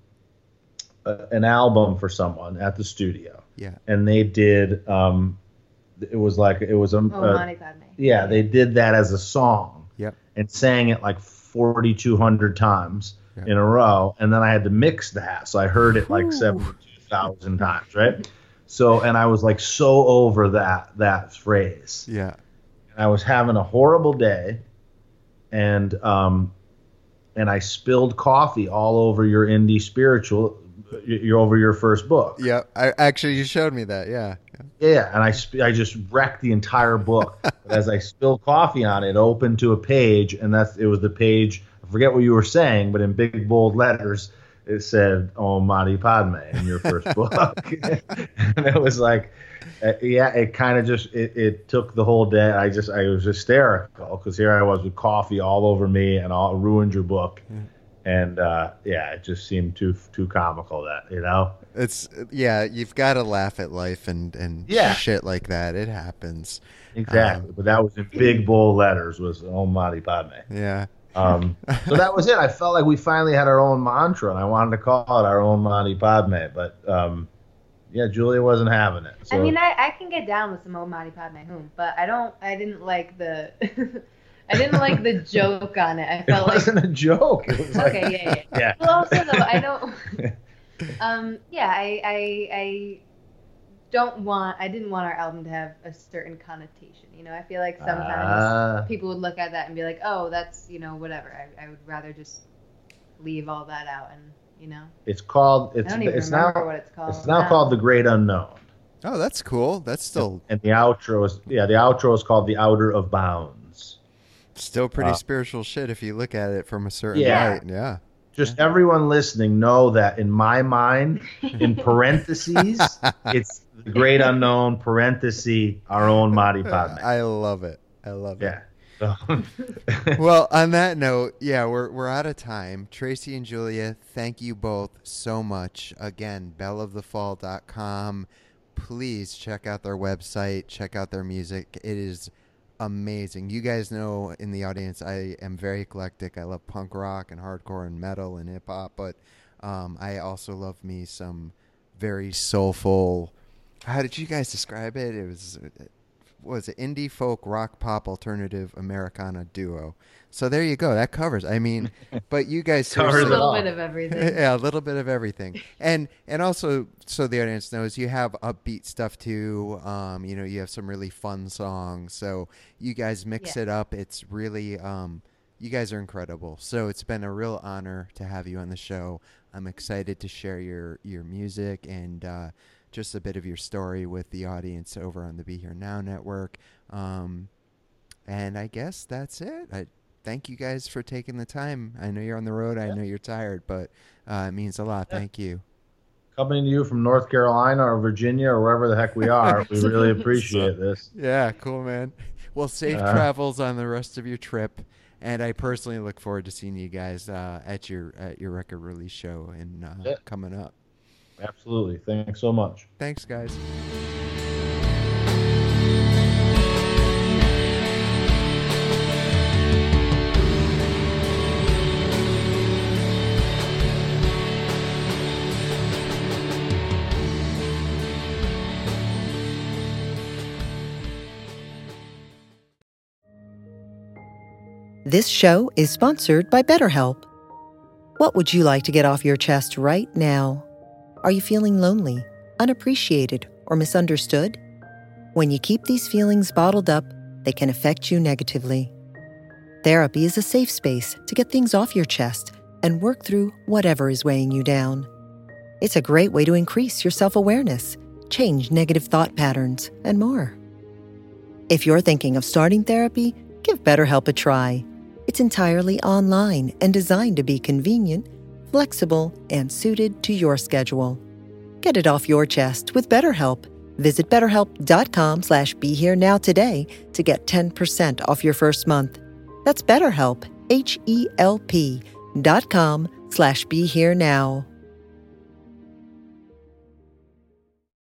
a, an album for someone at the studio, Yeah. and they did. Um, it was like it was a, Oh, a Monty Padme. yeah. They did that as a song Yep. and sang it like forty-two hundred times Yeah. in a row, and then I had to mix that, so I heard it like Whew. seventy-two thousand times, right? So, and I was like so over that that phrase, Yeah. and I was having a horrible day, and um, and I spilled coffee all over your indie spiritual you're over your first book. Yeah, I actually you showed me that. Yeah. Yeah, and I sp- I just wrecked the entire book. But as I spilled coffee on it, it opened to a page, and that's it was the page. I forget what you were saying, but in big bold letters, it said "Om Mani Padme" in your first book, and it was like, uh, yeah, it kind of just it, it took the whole day. I just I was hysterical because here I was with coffee all over me and all ruined your book. Mm. And uh, yeah, it just seemed too too comical that, you know. It's yeah, you've got to laugh at life and and yeah. shit like that. It happens. Exactly, um, but that was in big bold letters. Was Om Mani Padme. Yeah. Um, so that was it. I felt like we finally had our own mantra, and I wanted to call it our Om Mani Padme. But um, yeah, Julia wasn't having it. So. I mean, I, I can get down with some Om Mani Padme Hum, but I don't. I didn't like the. I didn't like the joke on it. I felt it wasn't like a joke. It was okay, like, yeah, yeah, yeah. Well, also though, I don't. um, yeah, I, I, I don't want. I didn't want our album to have a certain connotation. You know, I feel like sometimes uh, people would look at that and be like, "Oh, that's you know whatever." I, I would rather just leave all that out, and you know. It's called. It's I don't even it's remember now. what it's called. It's now now. called The Great Unknown. Oh, that's cool. That's still and the outro is yeah. The outro is called The Outer of Bounds. Still pretty uh, spiritual shit if you look at it from a certain yeah. light. Yeah. Just yeah. everyone listening know that in my mind, in parentheses, it's the great unknown, parenthesis, our own Mani Padme. I love it. I love yeah. it. Yeah. Well, on that note, yeah, we're we're out of time. Tracy and Julia, thank you both so much. Again, belle of the fall dot com. Please check out their website. Check out their music. It is amazing. You guys know in the audience I am very eclectic. I love punk rock and hardcore and metal and hip hop, but um, I also love me some very soulful. How did you guys describe it? It was what was it indie folk rock pop alternative Americana duo. So there you go. That covers. I mean, but you guys covers a it little all. bit of everything. Yeah, a little bit of everything. And and also, so the audience knows, you have upbeat stuff too. Um, you know, you have some really fun songs. So you guys mix Yeah. it up. It's really, um, you guys are incredible. So it's been a real honor to have you on the show. I'm excited to share your, your music and uh, just a bit of your story with the audience over on the Be Here Now Network. Um, and I guess that's it. I Thank you guys for taking the time. I know you're on the road. I know you're tired, but uh, it means a lot. Yeah. Thank you. Coming to you from North Carolina or Virginia or wherever the heck we are, we really appreciate this. Yeah, cool, man. Well, safe Uh, travels on the rest of your trip, and I personally look forward to seeing you guys uh, at your at your record release show and uh, Yeah. coming up. Absolutely. Thanks so much. Thanks, guys. This show is sponsored by BetterHelp. What would you like to get off your chest right now? Are you feeling lonely, unappreciated, or misunderstood? When you keep these feelings bottled up, they can affect you negatively. Therapy is a safe space to get things off your chest and work through whatever is weighing you down. It's a great way to increase your self-awareness, change negative thought patterns, and more. If you're thinking of starting therapy, give BetterHelp a try. It's entirely online and designed to be convenient, flexible, and suited to your schedule. Get it off your chest with BetterHelp. Visit betterhelp.com slash be here now today to get ten percent off your first month. That's BetterHelp, H E L P dot com slash be here now.